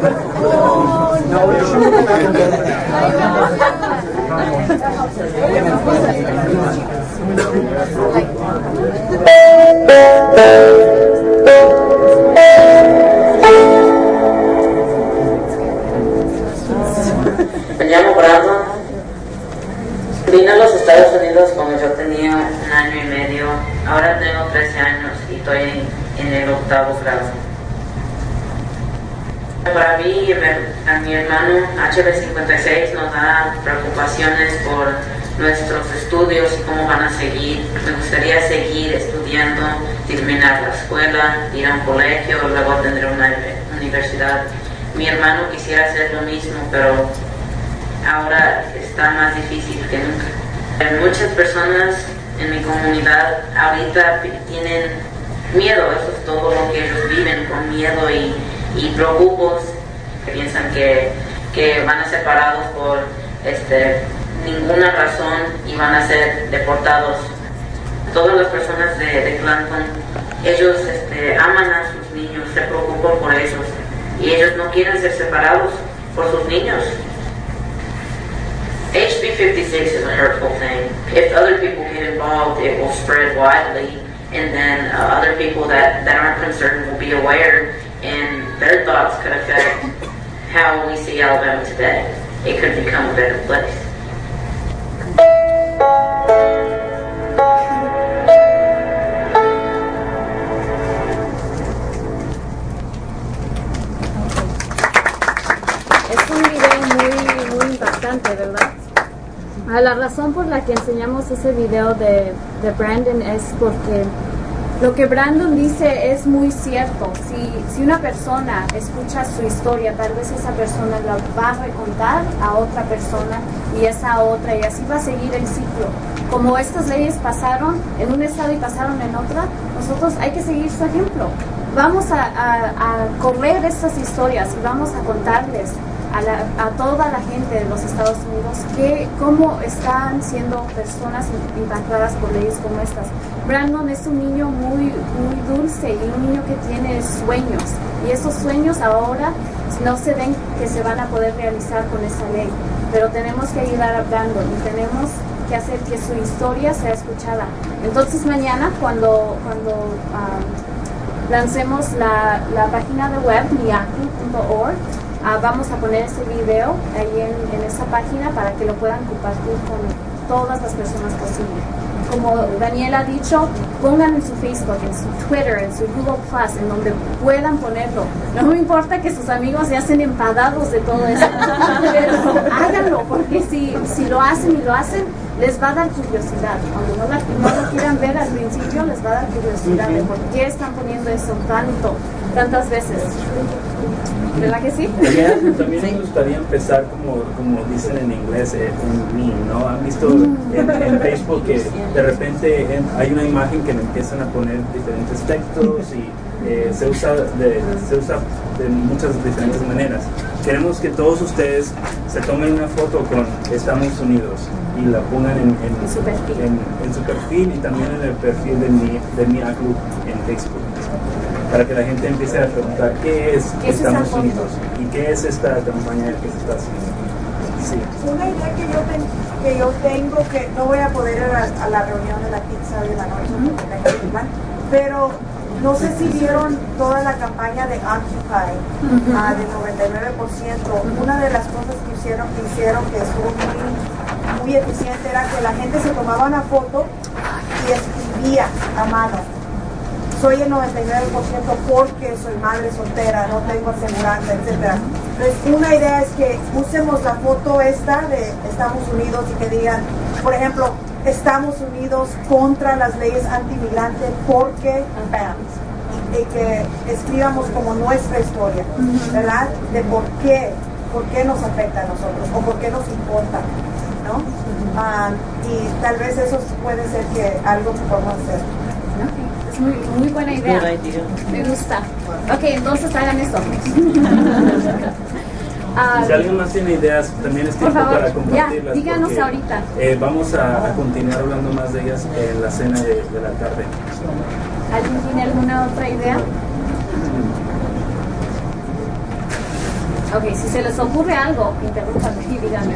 Me llamo Brandon. Vine a los Estados Unidos cuando yo tenía un año y medio. Ahora tengo trece años y estoy en, en el octavo grado. Para mí y a mi hermano H B cincuenta y seis nos da preocupaciones por nuestros estudios y cómo van a seguir. Me gustaría seguir estudiando, terminar la escuela, ir a un colegio, luego tener una universidad. Mi hermano quisiera hacer lo mismo, pero ahora está más difícil que nunca. Muchas personas en mi comunidad ahorita tienen miedo, eso es todo lo que ellos viven, con miedo y, y preocupados, que piensan que, que van a ser parados por este, ninguna razón y van a ser deportados. Todas las personas de, de Clanton, ellos este, aman a sus niños, se preocupan por ellos y ellos no quieren ser separados por sus niños. H B fifty-six is a hurtful thing. If other people get involved, it will spread widely, and then uh, other people that, that aren't concerned will be aware, and their thoughts could affect how we see Alabama today. It could become a better place. Es un video muy, muy impactante, ¿verdad? Ah, la razón por la que enseñamos ese video de, de Brandon es porque lo que Brandon dice es muy cierto. Si, si una persona escucha su historia, tal vez esa persona la va a recontar a otra persona y esa otra, y así va a seguir el ciclo. Como estas leyes pasaron en un estado y pasaron en otra, nosotros hay que seguir su ejemplo. Vamos a, a, a correr estas historias y vamos a contarles a, la, a toda la gente de los Estados Unidos que cómo están siendo personas impactadas por leyes como estas. Brandon es un niño muy, muy dulce y un niño que tiene sueños, y esos sueños ahora no se ven que se van a poder realizar con esa ley, pero tenemos que ayudar a Brandon y tenemos que hacer que su historia sea escuchada. Entonces mañana cuando, cuando um, lancemos la, la página de web miaclu punto org, uh, vamos a poner ese video ahí en, en esa página para que lo puedan compartir con todas las personas posibles. Como Daniel ha dicho, pongan en su Facebook, en su Twitter, en su Google Plus, en donde puedan ponerlo. No me importa que sus amigos se hacen enfadados de todo eso, pero háganlo, porque si, si lo hacen y lo hacen, les va a dar curiosidad. Aunque no, la, no lo quieran ver al principio, les va a dar curiosidad de por qué están poniendo eso tanto, tantas veces. ¿Verdad que sí? También, también me gustaría empezar como, como dicen en inglés, eh, un meme, ¿no? Han visto en, en Facebook que de repente en, hay una imagen que le empiezan a poner diferentes textos y eh, se, usa de, se usa de muchas diferentes maneras. Queremos que todos ustedes se tomen una foto con Estados Unidos y la pongan en, en, en, su, perfil. En, en su perfil y también en el perfil de mi, de miaclu en Facebook, para que la gente empiece a preguntar qué es ¿Qué Estados es Unidos y qué es esta campaña que se está haciendo. Sí. Una idea que yo, ten, que yo tengo, que no voy a poder ir a, a la reunión de la pizza de la noche, uh-huh. porque tengo que ir, pero no sé si vieron toda la campaña de Occupy, uh-huh. uh, del noventa y nueve por ciento. Uh-huh. Una de las cosas que hicieron, que hicieron que estuvo muy, muy eficiente era que la gente se tomaba una foto y escribía a mano: soy el noventa y nueve por ciento porque soy madre soltera, no tengo aseguranza, etcétera. Entonces, una idea es que usemos la foto esta de Estados Unidos y que digan, por ejemplo, Estados Unidos contra las leyes antimigrantes porque, bam, y, y que escribamos como nuestra historia, ¿verdad? De por qué, por qué nos afecta a nosotros o por qué nos importa, ¿no? Um, y tal vez eso puede ser que algo que podamos hacer. Es muy, muy buena idea. Me gusta. Ok, entonces hagan eso. Uh, si alguien más tiene ideas, también es tiempo para compartirlas. Ya, díganos porque, ahorita. Eh, vamos a, a continuar hablando más de ellas en la cena de, de la tarde. ¿Alguien tiene alguna otra idea? Ok, si se les ocurre algo, interrúmpanme y díganme,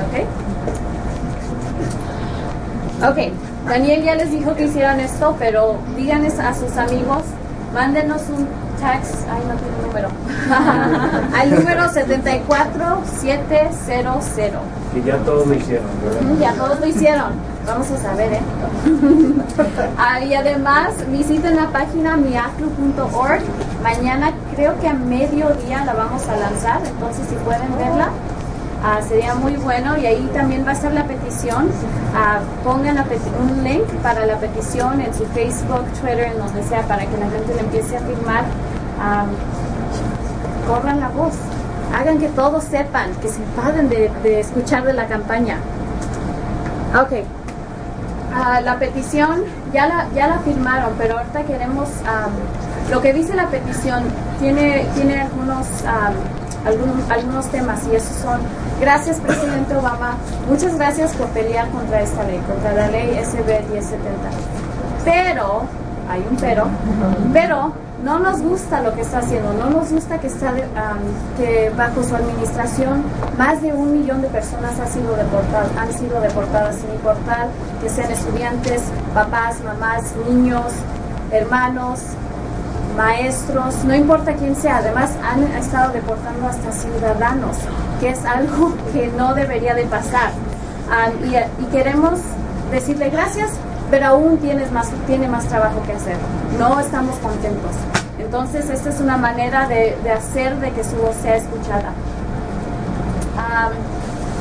¿ok? Ok, Daniel ya les dijo que hicieran esto, pero díganles a sus amigos, mándenos un text, ay, no tiene número, al número setenta y cuatro setecientos. Que ya todos lo hicieron, ¿verdad? Ya todos lo hicieron, vamos a saber, ¿eh? ah, y además visiten la página miaclu punto org, mañana creo que a mediodía la vamos a lanzar, entonces si pueden verla, Uh, sería muy bueno, y ahí también va a estar la petición. Uh, pongan la peti- un link para la petición en su Facebook, Twitter, en donde sea, para que la gente le empiece a firmar. Um, corran la voz, hagan que todos sepan, que se enfaden de, de escuchar de la campaña. Ok, uh, la petición ya la, ya la firmaron, pero ahorita queremos, um, lo que dice la petición tiene, tiene algunos... Um, Algunos, algunos temas, y esos son: gracias presidente Obama, muchas gracias por pelear contra esta ley, contra la ley S B diez setenta, pero, hay un pero, pero no nos gusta lo que está haciendo, no nos gusta que, está de, um, que bajo su administración más de un millón de personas han sido deportadas, han sido deportadas sin importar que sean estudiantes, papás, mamás, niños, hermanos, maestros, no importa quién sea. Además han estado deportando hasta ciudadanos, que es algo que no debería de pasar. Um, y, y queremos decirle gracias, pero aún tienes más, tiene más trabajo que hacer. No estamos contentos. Entonces esta es una manera de, de hacer de que su voz sea escuchada. Um,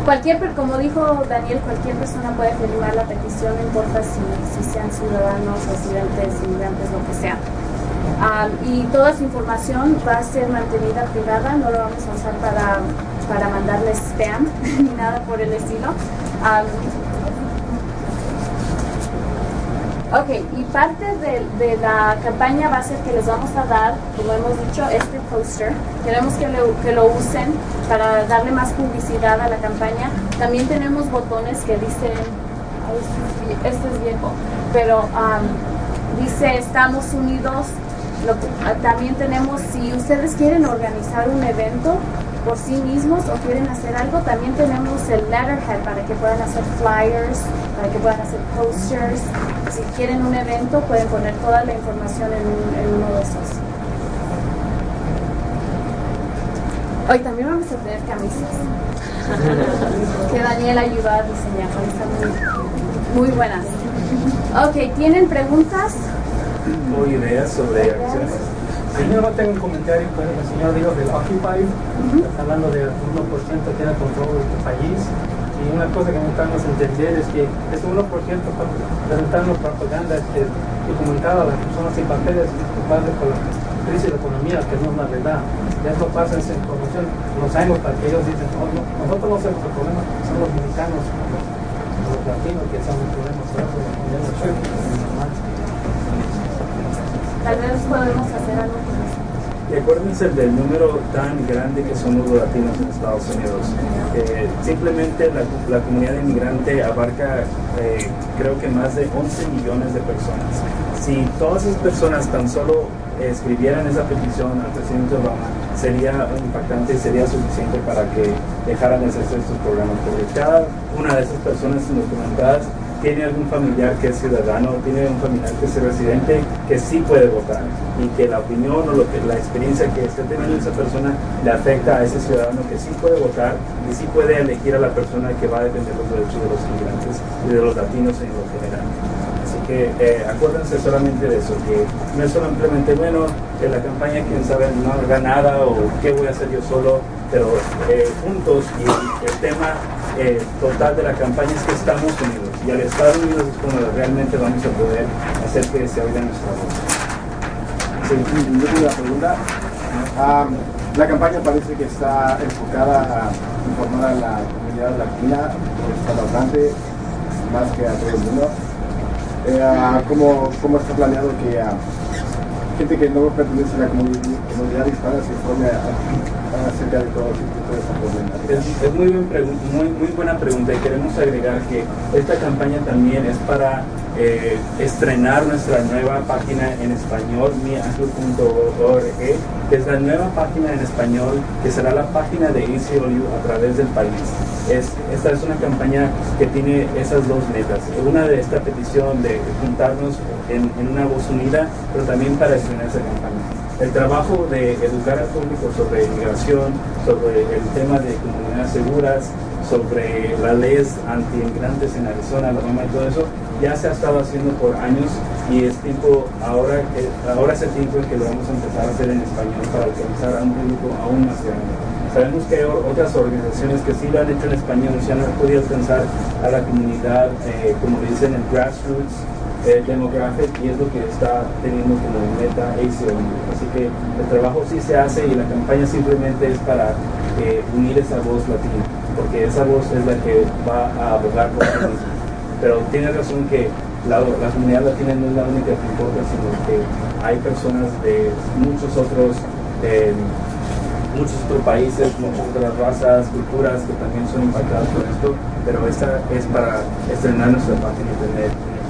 cualquier, como dijo Daniel, cualquier persona puede firmar la petición, no importa si, si sean ciudadanos, residentes, inmigrantes, lo que sea. Um, y toda su información va a ser mantenida privada, no lo vamos a usar para, para mandarles spam ni nada por el estilo. Um, ok, y parte de, de la campaña va a ser que les vamos a dar, como hemos dicho, este póster. Queremos que lo, que lo usen para darle más publicidad a la campaña. También tenemos botones que dicen, ay, este es viejo, pero um, dice Estamos Unidos. Lo, también tenemos, si ustedes quieren organizar un evento por sí mismos o quieren hacer algo, también tenemos el letterhead para que puedan hacer flyers, para que puedan hacer posters. Si quieren un evento, pueden poner toda la información en, un, en uno de esos. Hoy también vamos a tener camisas que Daniel ayudó a diseñar, están muy, muy buenas. Ok, ¿tienen preguntas o ideas sobre acciones? Sí, yo no tengo un comentario, pues el señor dijo del Occupy, uh-huh. Está hablando del uno por ciento que tiene control de tu país, y una cosa que necesitamos entender es que ese uno por ciento está presentando propaganda que documentada a las personas sin papeles culpables por la crisis de la economía, que no es la verdad. Ya eso pasa esa información, no sabemos para que ellos dicen, oh, no, nosotros no somos el problema, son los mexicanos, los, los latinos que son el problema, por eso los ponemos normal. Tal vez podemos hacer algo con eso. Y acuérdense del número tan grande que somos los latinos en Estados Unidos. Eh, simplemente la, la comunidad inmigrante abarca, eh, creo que más de once millones de personas. Si todas esas personas tan solo escribieran esa petición al presidente Obama, sería impactante y sería suficiente para que dejaran de hacerse estos programas. Porque cada una de esas personas indocumentadas tiene algún familiar que es ciudadano, tiene un familiar que es residente, que sí puede votar, y que la opinión o lo que, la experiencia que esté teniendo esa persona le afecta a ese ciudadano que sí puede votar y sí puede elegir a la persona que va a defender los derechos de los inmigrantes y de los latinos en lo general. Así que eh, acuérdense solamente de eso, que no es solamente, bueno, que la campaña, quién sabe, no haga nada o qué voy a hacer yo solo, pero eh, juntos, y el, el tema eh, total de la campaña es que estamos unidos, y al estar unidos es como realmente vamos a poder hacer que se oiga nuestra voz. Sí, yo tengo una pregunta. Um, la campaña parece que está enfocada a informar a la comunidad latina, por hispanohablante, más que a todo el mundo. Eh, ¿cómo, ¿Cómo está planeado que uh, gente que no pertenece a la comunidad hispana se informe a, a, acerca de todo tipo de esta problemática? Es, es muy, bien muy, muy buena pregunta, y queremos agregar que esta campaña también es para eh, estrenar nuestra nueva página en español, mi anglo punto org, que es la nueva página en español, que será la página de A C L U a través del país. Es, esta es una campaña que tiene esas dos metas. Una de esta petición de juntarnos en, en una voz unida, pero también para estrenar esa campaña. El trabajo de educar al público sobre inmigración, sobre el tema de comunidades seguras, sobre las leyes anti-inmigrantes en Arizona, Alabama y todo eso, ya se ha estado haciendo por años, y es tiempo, ahora, ahora es el tiempo en que lo vamos a empezar a hacer en español para alcanzar a un público aún más grande. Sabemos que hay otras organizaciones que sí lo han hecho en español y se han podido alcanzar a la comunidad, eh, como le dicen, el grassroots eh, demographic, y es lo que está teniendo como meta A C L U. Así que el trabajo sí se hace, y la campaña simplemente es para eh, unir esa voz latina, porque esa voz es la que va a abogar por sí misma. Pero tiene razón que la, la comunidad latina no es la única que importa, sino que hay personas de muchos otros eh, muchos otros países, muchas otras razas, culturas que también son impactadas por esto, pero esta es para estrenar nuestra página de internet.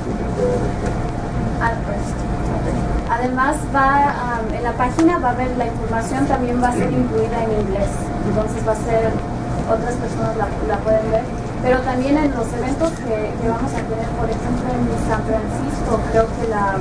Además, va um, en la página va a haber la información, también va a ser incluida en inglés, entonces va a ser, otras personas la, la pueden ver, pero también en los eventos que, que vamos a tener, por ejemplo en San Francisco, creo que la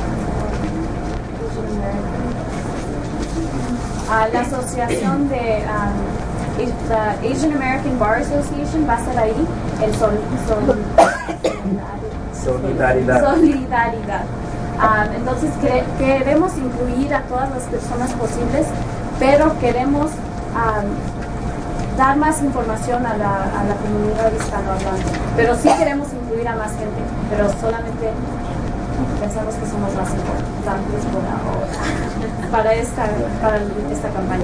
Uh, la asociación de um, la Asian American Bar Association va a ser ahí, el sol, sol, solidaridad. solidaridad. Um, entonces que, queremos incluir a todas las personas posibles, pero queremos um, dar más información a la, a la comunidad hispanohablante. Pero sí queremos incluir a más gente, pero solamente pensamos que somos más importantes por ahora para esta, para esta campaña.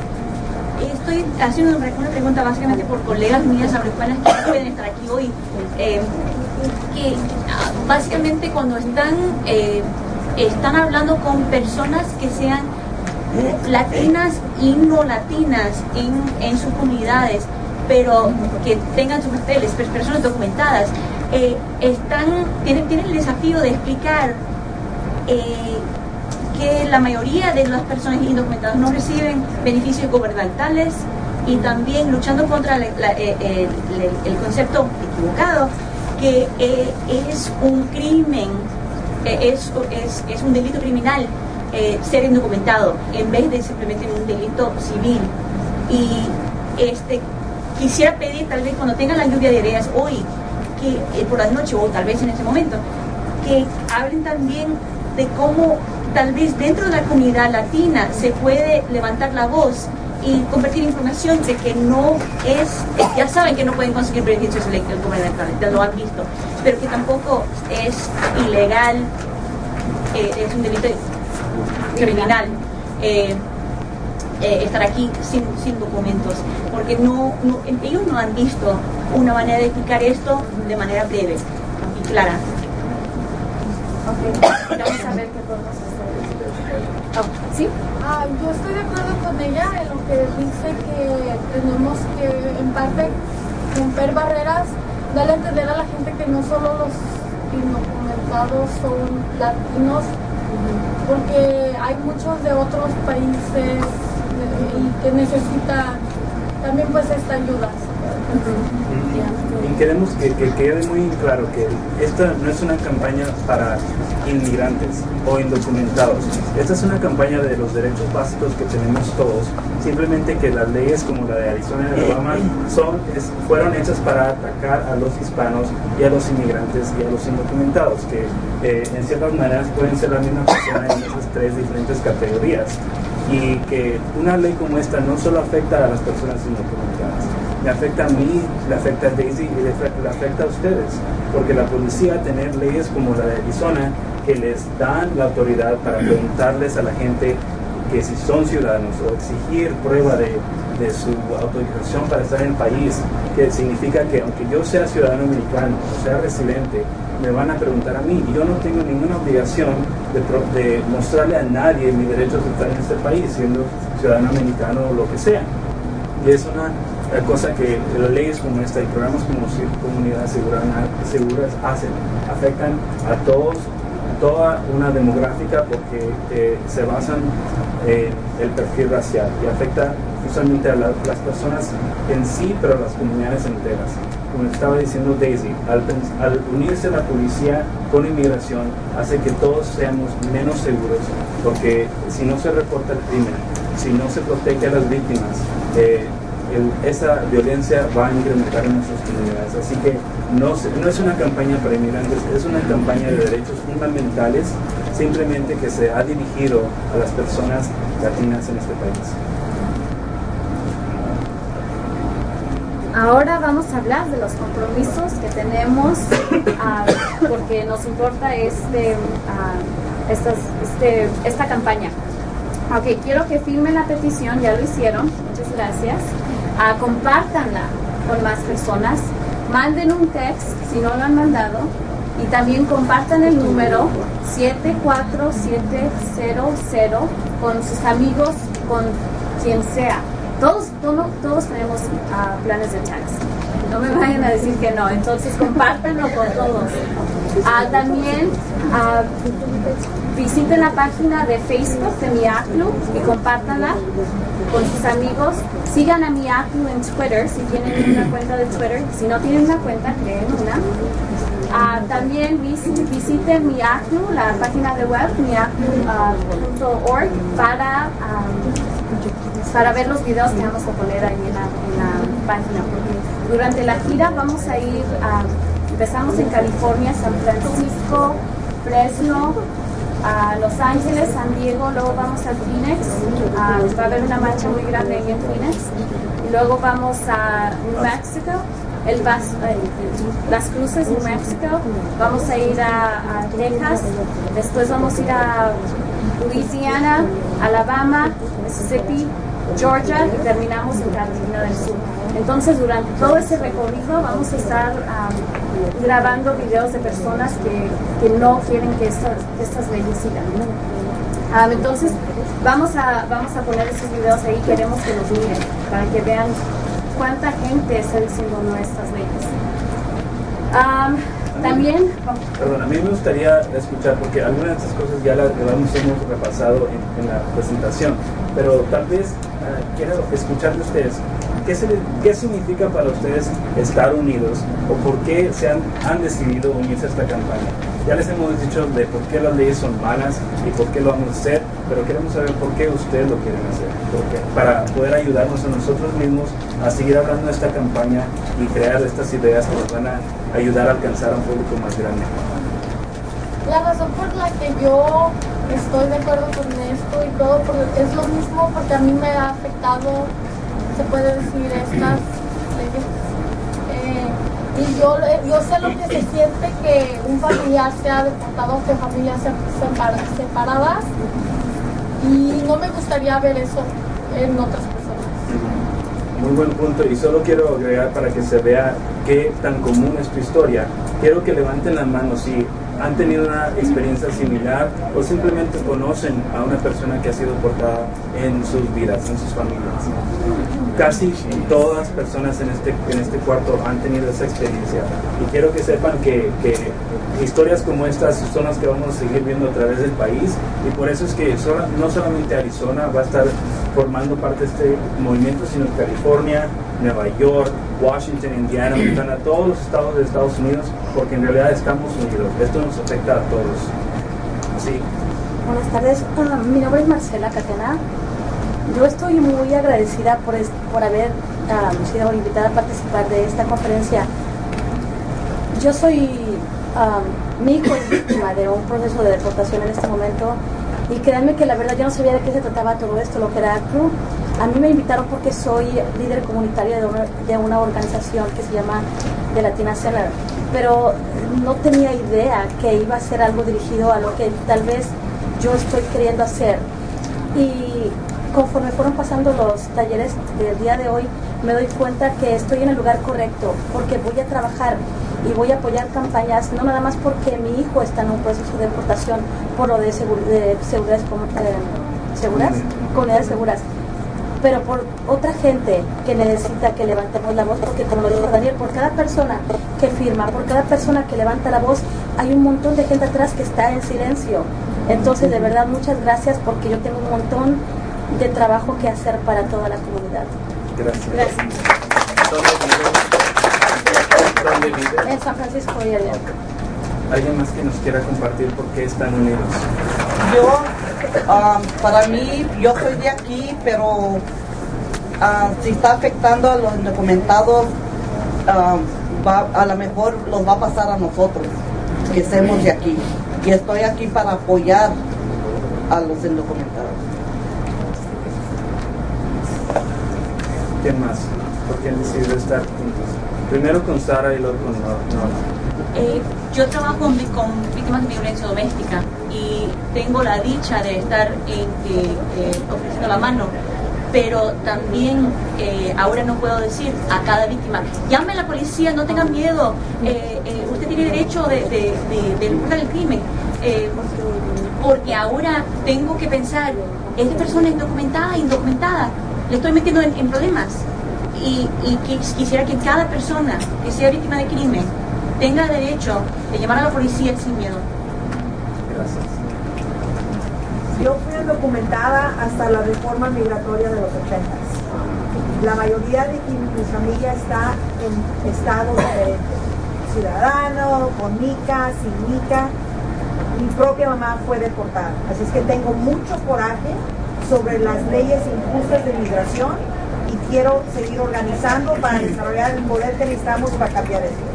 Estoy haciendo una pregunta básicamente por colegas mías afrohispanas que no pueden estar aquí hoy. Eh, que básicamente cuando están, eh, están hablando con personas que sean latinas y no latinas en, en sus comunidades, pero que tengan sus carteles, personas documentadas, eh, están, tienen, tienen el desafío de explicar eh, que la mayoría de las personas indocumentadas no reciben beneficios gubernamentales, y también luchando contra la, la, eh, el, el concepto equivocado que eh, es un crimen, eh, es, es, es un delito criminal eh, ser indocumentado en vez de simplemente un delito civil. Y este quisiera pedir, tal vez cuando tengan la lluvia de ideas hoy, que eh, por la noche o tal vez en ese momento, que hablen también de cómo tal vez dentro de la comunidad latina se puede levantar la voz y compartir información de que no es, ya saben que no pueden conseguir beneficios electorales gubernamentales, ya lo han visto, pero que tampoco es ilegal, eh, es un delito criminal eh, eh, estar aquí sin, sin documentos, porque no, no, ellos no han visto una manera de explicar esto de manera breve y clara. Ok, vamos a ver qué podemos hacer. Oh, ¿sí? Ah, yo estoy de acuerdo con ella en lo que dice que tenemos que, en parte, romper barreras, darle a entender a la gente que no solo los indocumentados son latinos, porque hay muchos de otros países y que necesitan también pues esta ayuda. Y queremos que, que quede muy claro que esta no es una campaña para inmigrantes o indocumentados. Esta es una campaña de los derechos básicos que tenemos todos. Simplemente que las leyes como la de Arizona y Alabama son, es, fueron hechas para atacar a los hispanos y a los inmigrantes y a los indocumentados, que eh, en ciertas maneras pueden ser la misma persona en esas tres diferentes categorías. Y que una ley como esta no solo afecta a las personas indocumentadas, me afecta a mí, le afecta a Daisy y le, le afecta a ustedes, porque la policía tener leyes como la de Arizona que les dan la autoridad para preguntarles a la gente que si son ciudadanos o exigir prueba de, de su autorización para estar en el país, que significa que aunque yo sea ciudadano americano o sea residente, me van a preguntar a mí y yo no tengo ninguna obligación de, de mostrarle a nadie mis derechos de estar en este país siendo ciudadano americano o lo que sea. Y es una cosa que leyes como esta y programas como Comunidades Seguras, seguras hacen, afectan a todos, toda una demográfica, porque eh, se basan en el perfil racial y afecta justamente a la, las personas en sí, pero a las comunidades enteras. Como estaba diciendo Daisy, al, al unirse la policía con inmigración hace que todos seamos menos seguros, porque si no se reporta el crimen, si no se protege a las víctimas, eh, el, esa violencia va a incrementar en nuestras comunidades. Así que no, no es una campaña para inmigrantes, es una campaña de derechos fundamentales, simplemente que se ha dirigido a las personas latinas en este país. Ahora vamos a hablar de los compromisos que tenemos, uh, porque nos importa este, uh, estas, este, esta campaña. Ok, quiero que firmen la petición, ya lo hicieron, muchas gracias. Uh, compártanla con más personas, manden un text si no lo han mandado, y también compartan el número siete cuatro siete cero cero con sus amigos, con quien sea. Todos, todos, todos tenemos uh, planes de tax. No me vayan a decir que no. Entonces, compártanlo con todos. Uh, también uh, visiten la página de Facebook de Mi A C L U y compártanla con sus amigos. Sigan a Mi A C L U en Twitter si tienen una cuenta de Twitter. Si no tienen una cuenta, creen una. Uh, también vis visiten Mi A C L U, la página de web, mi a c l u punto org, para... Um, para ver los videos que vamos a poner ahí en la, en la página, porque durante la gira vamos a ir a, empezamos en California, San Francisco, Fresno, a Los Ángeles, San Diego, luego vamos a Phoenix, a, va a haber una marcha muy grande ahí en Phoenix, luego vamos a New Mexico, el Vas- eh, Las Cruces, New Mexico, vamos a ir a, a Texas, después vamos a ir a Louisiana, Alabama, Mississippi, Georgia y terminamos en Carolina del Sur. Entonces, durante todo ese recorrido vamos a estar um, grabando videos de personas que, que no quieren que estas, que estas leyes sigan. Um, entonces, vamos a, vamos a poner esos videos ahí, queremos que los miren, para que vean cuánta gente está diciendo no a estas leyes. Um, también... Perdón, a mí me gustaría escuchar, porque algunas de estas cosas ya las, las hemos repasado en, en la presentación, pero tal vez uh, quiero escuchar de ustedes. ¿Qué, se, ¿Qué significa para ustedes estar unidos o por qué se han, han decidido unirse a esta campaña? Ya les hemos dicho de por qué las leyes son malas y por qué lo vamos a hacer, pero queremos saber por qué ustedes lo quieren hacer, porque, para poder ayudarnos a nosotros mismos a seguir hablando de esta campaña y crear estas ideas que nos van a ayudar a alcanzar a un público más grande. La razón por la que yo estoy de acuerdo con esto y todo porque es lo mismo, porque a mí me ha afectado, se puede decir, estas leyes. Eh, y yo, yo sé lo que se siente que un familiar sea deportado, que familias sean separ, separadas, y no me gustaría ver eso en otras personas. Muy buen punto, y solo quiero agregar para que se vea qué tan común es tu historia. Quiero que levanten la mano si han tenido una experiencia similar o simplemente conocen a una persona que ha sido deportada en sus vidas, en sus familias. Casi todas las personas en este, en este cuarto han tenido esa experiencia, y quiero que sepan que, que historias como estas son las que vamos a seguir viendo a través del país, y por eso es que solo, no solamente Arizona va a estar formando parte de este movimiento, sino California, Nueva York, Washington, Indiana, Montana, todos los estados de Estados Unidos, porque en realidad estamos unidos. Esto nos afecta a todos. Sí. Buenas tardes, uh, mi nombre es Marcela Catena. Yo estoy muy agradecida por, es, por haber um, sido invitada a participar de esta conferencia. Yo soy, um, mi hijo es víctima de un proceso de deportación en este momento, y créanme que la verdad yo no sabía de qué se trataba todo esto, lo que era A C R U. A mí me invitaron porque soy líder comunitaria de una, de una organización que se llama The Latina Center, pero no tenía idea que iba a ser algo dirigido a lo que tal vez yo estoy queriendo hacer. Y conforme fueron pasando los talleres del día de hoy, me doy cuenta que estoy en el lugar correcto, porque voy a trabajar y voy a apoyar campañas, no nada más porque mi hijo está en un proceso de deportación por lo de, segur, de seguridades, eh, seguras, comunidades seguras, pero por otra gente que necesita que levantemos la voz, porque como lo dijo Daniel, por cada persona que firma, por cada persona que levanta la voz, hay un montón de gente atrás que está en silencio. Entonces, de verdad, muchas gracias, porque yo tengo un montón de trabajo que hacer para toda la comunidad. Gracias. Gracias. ¿Dónde vives? En San Francisco y allá. ¿Alguien más que nos quiera compartir por qué están unidos? Yo, um, para mí, yo soy de aquí, pero uh, si está afectando a los indocumentados, um, va, a lo mejor los va a pasar a nosotros, que somos de aquí. Y estoy aquí para apoyar a los indocumentados. ¿Quién más? ¿Por qué han decidido estar juntos? Primero con Sara y luego con Norma. Eh, yo trabajo con, con víctimas de violencia doméstica y tengo la dicha de estar en, eh, eh, ofreciendo la mano, pero también eh, ahora no puedo decir a cada víctima, llame a la policía, no tengan miedo, eh, eh, usted tiene derecho de, de, de, de luchar el crimen, eh, porque ahora tengo que pensar, esta persona es indocumentada, indocumentada, le estoy metiendo en, en problemas. Y, y que, quisiera que cada persona que sea víctima de crimen tenga derecho de llamar a la policía sin miedo. Gracias. Yo fui indocumentada hasta la reforma migratoria de los ochentas. La mayoría de mi familia está en estados diferentes. Ciudadano, con mica, sin mica. Mi propia mamá fue deportada. Así es que tengo mucho coraje sobre las leyes injustas de migración, y quiero seguir organizando para desarrollar el poder que necesitamos para cambiar eso.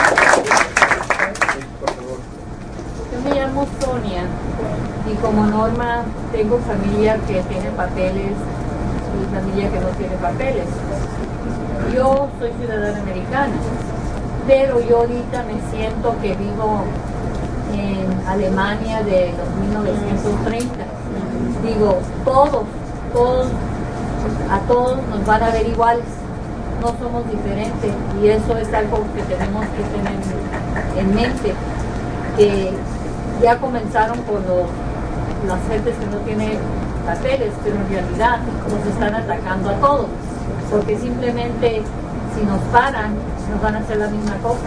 Yo me llamo Sonia y como no forma tengo familia que tiene papeles y familia que no tiene papeles. Yo soy ciudadana americana, pero yo ahorita me siento que vivo en Alemania de los mil novecientos treinta. Digo, todos, todos, a todos nos van a ver iguales, no somos diferentes, y eso es algo que tenemos que tener en mente, que ya comenzaron con los, las gentes que no tienen papeles, pero en realidad nos están atacando a todos, porque simplemente si nos paran, nos van a hacer la misma cosa.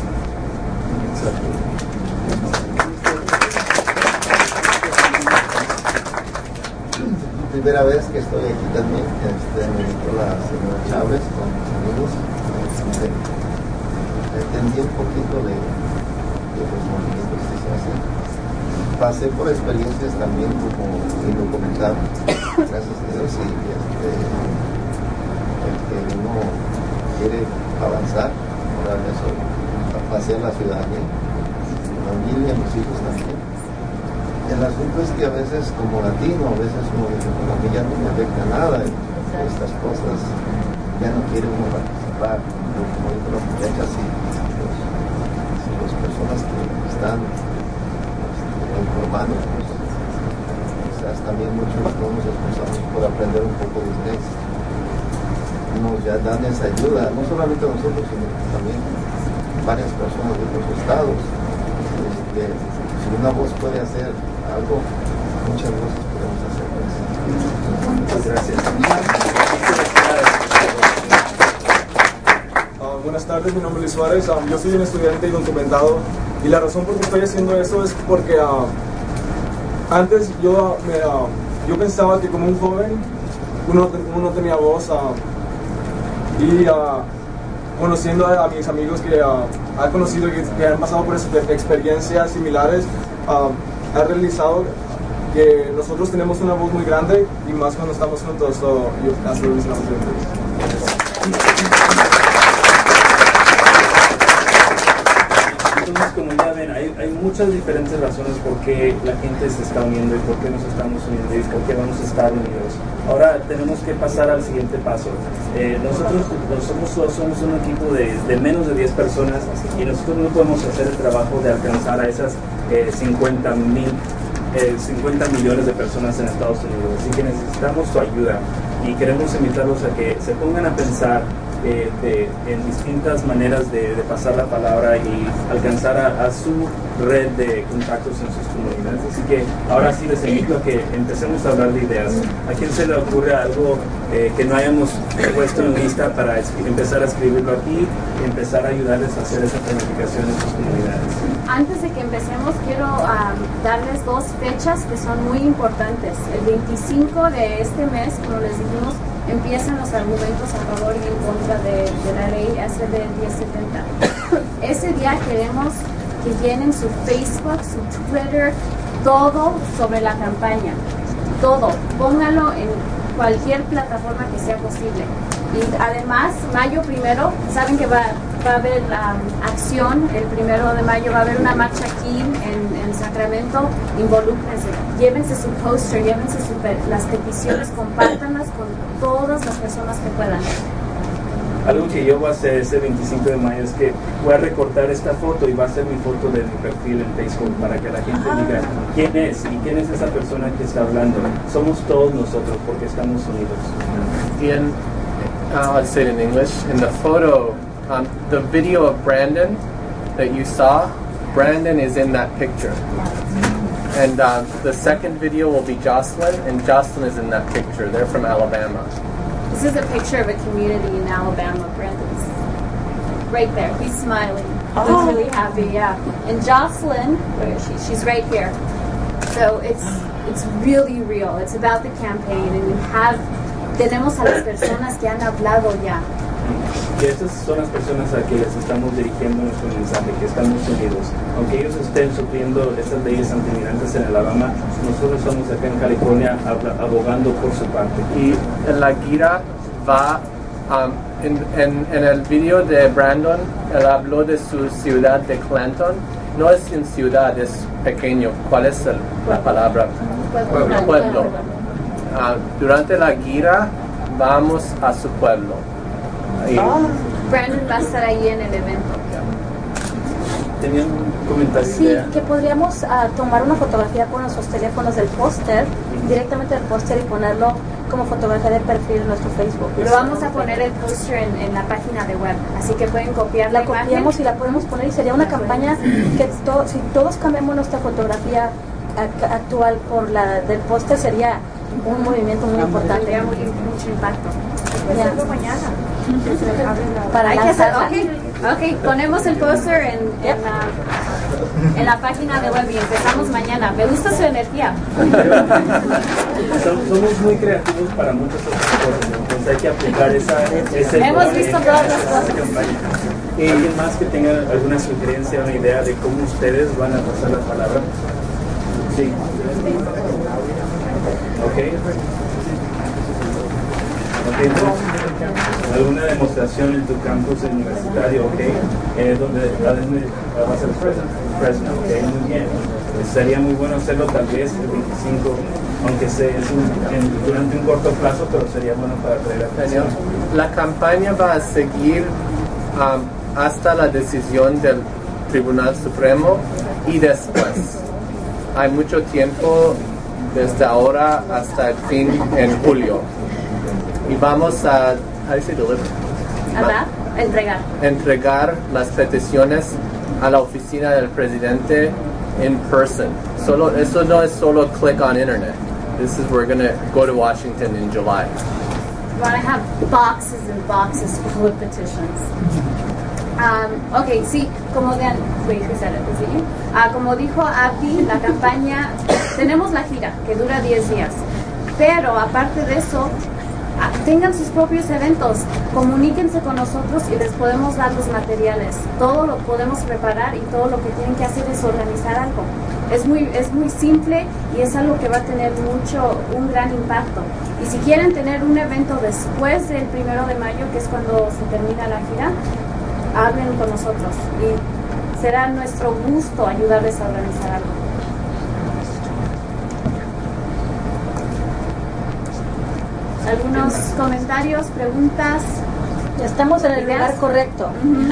Primera vez que estoy aquí también, este, me invitó la señora Chávez con amigos. Este, entendí un poquito de, de los movimientos que se hacen. Pasé por experiencias también como indocumentado, gracias a Dios, y este, el que uno quiere avanzar, ahora eso, pasé a la ciudadanía, mi familia, mis hijos también. El asunto es que a veces como latino, a veces uno dice, bueno, a mí ya no me afecta nada estas cosas, ya no quiere uno participar, como dicen las muchachas y los, las personas que están pues, informando, pues, quizás también muchos no nos esforzamos por aprender un poco de inglés, nos ya dan esa ayuda, no solamente a nosotros, sino también varias personas de otros estados, este, si una voz puede hacer algo, muchas voces podemos hacer. Muchas gracias. Uh, buenas tardes, mi nombre es Luis Suárez. Um, yo soy un estudiante indocumentado y la razón por la que estoy haciendo eso es porque uh, antes yo, me, uh, yo pensaba que como un joven uno, uno no tenía voz uh, y uh, conociendo a, a mis amigos que uh, han conocido que, que han pasado por experiencias similares, uh, ha realizado que nosotros tenemos una voz muy grande y más cuando estamos juntos. So, yo, that's the reason I'm doing this. Entonces, como ya ven, hay, hay muchas diferentes razones por qué la gente se está uniendo y por qué nos estamos uniendo y por qué vamos a estar unidos. Ahora tenemos que pasar al siguiente paso. Eh, nosotros, nosotros somos un equipo de, de menos de diez personas y nosotros no podemos hacer el trabajo de alcanzar a esas eh, cincuenta mil, eh, cincuenta millones de personas en Estados Unidos. Así que necesitamos su ayuda y queremos invitarlos a que se pongan a pensar Eh, de, en distintas maneras de, de pasar la palabra y alcanzar a, a su red de contactos en sus comunidades. Así que ahora sí les invito a que empecemos a hablar de ideas. ¿A quién se le ocurre algo eh, que no hayamos puesto en lista para empezar a escribirlo aquí y empezar a ayudarles a hacer esa planificación en sus comunidades? Antes de que empecemos, quiero um, darles dos fechas que son muy importantes. El veinticinco de este mes, como les dijimos, empiezan los argumentos a favor y en contra de, de la ley S B diez setenta. Ese día queremos que llenen su Facebook, su Twitter, todo sobre la campaña. Todo. Póngalo en cualquier plataforma que sea posible. Y además, mayo primero, saben que va, va a haber um, acción, el primero de mayo va a haber una marcha aquí en, en Sacramento, involúcrense, llévense su póster, llévense su, las peticiones, compártanlas con todas las personas que puedan. Algo que yo voy a hacer ese veinticinco de mayo es que voy a recortar esta foto y va a ser mi foto de mi perfil en Facebook para que la gente diga quién es y quién es esa persona que está hablando. Somos todos nosotros porque estamos unidos. Ian, uh, I'll say it in English. In the photo, um, the video of Brandon that you saw, Brandon is in that picture. And uh, the second video will be Jocelyn, and Jocelyn is in that picture. They're from Alabama. This is a picture of a community in Alabama. Brandon's right there. He's smiling. He's Oh. really happy, yeah. And Jocelyn, where is she? She's right here. So it's it's really real. It's about the campaign, and we have tenemos a las personas que han hablado ya. Y esas son las personas a que les estamos dirigiendo nuestro mensaje, que estamos unidos. Aunque ellos estén sufriendo esas leyes antimigrantes en Alabama, nosotros estamos acá en California abogando por su parte. Y en la gira va, um, en, en, en el video de Brandon, él habló de su ciudad de Clanton. No es en ciudad, es pequeño. ¿Cuál es el, la palabra? Pueblo. pueblo. Uh, durante la gira vamos a su pueblo. Y, oh. Brandon va a estar ahí en el evento. ¿Tenían un comentario? Sí, que podríamos uh, tomar una fotografía con nuestros teléfonos del póster, directamente del póster y ponerlo como fotografía de perfil en nuestro Facebook. Lo vamos a poner el póster en, en la página de web, así que pueden copiar la, la copiamos y la podemos poner y sería una campaña que to, si todos cambiamos nuestra fotografía actual por la del póster sería un movimiento muy importante. Tendría muy, mucho impacto. Pues hacerlo mañana. Para Hay que hacer, lanzarla. okay, ok, ponemos el póster en, en, la, en la página de web y empezamos mañana. Me gusta su energía. Somos muy creativos para muchas otras cosas, entonces hay que aplicar esa... Ese Hemos visto todas las cosas. ¿Y alguien más que tenga alguna sugerencia, una idea de cómo ustedes van a pasar la palabra? Sí. Ok. Ok, entonces, alguna demostración en tu campus universitario, ok, eh, donde va a ser Fresno, ok, muy bien. Sería muy bueno hacerlo tal vez el veinticinco, aunque sea es un, en, durante un corto plazo, pero sería bueno para traer atención. La campaña va a seguir um, hasta la decisión del Tribunal Supremo y después. Hay mucho tiempo desde ahora hasta el fin en julio. Y vamos a, how do you say deliver? ¿Verdad? Entregar. Entregar las peticiones a la oficina del presidente in person. Solo, eso no es solo click on internet. This is we're gonna go to Washington in July. We want to have boxes and boxes full of petitions. Um, ok, sí, como, de, wait, is that it? Is it you? Uh, como dijo Abdi, la campaña, tenemos la gira que dura diez días, pero aparte de eso, tengan sus propios eventos, comuníquense con nosotros y les podemos dar los materiales. Todo lo podemos preparar y todo lo que tienen que hacer es organizar algo. Es muy, es muy simple y es algo que va a tener mucho, un gran impacto. Y si quieren tener un evento después del primero de mayo, que es cuando se termina la gira, hablen con nosotros y será nuestro gusto ayudarles a organizar algo. ¿Algunos comentarios, preguntas? Estamos en el lugar correcto.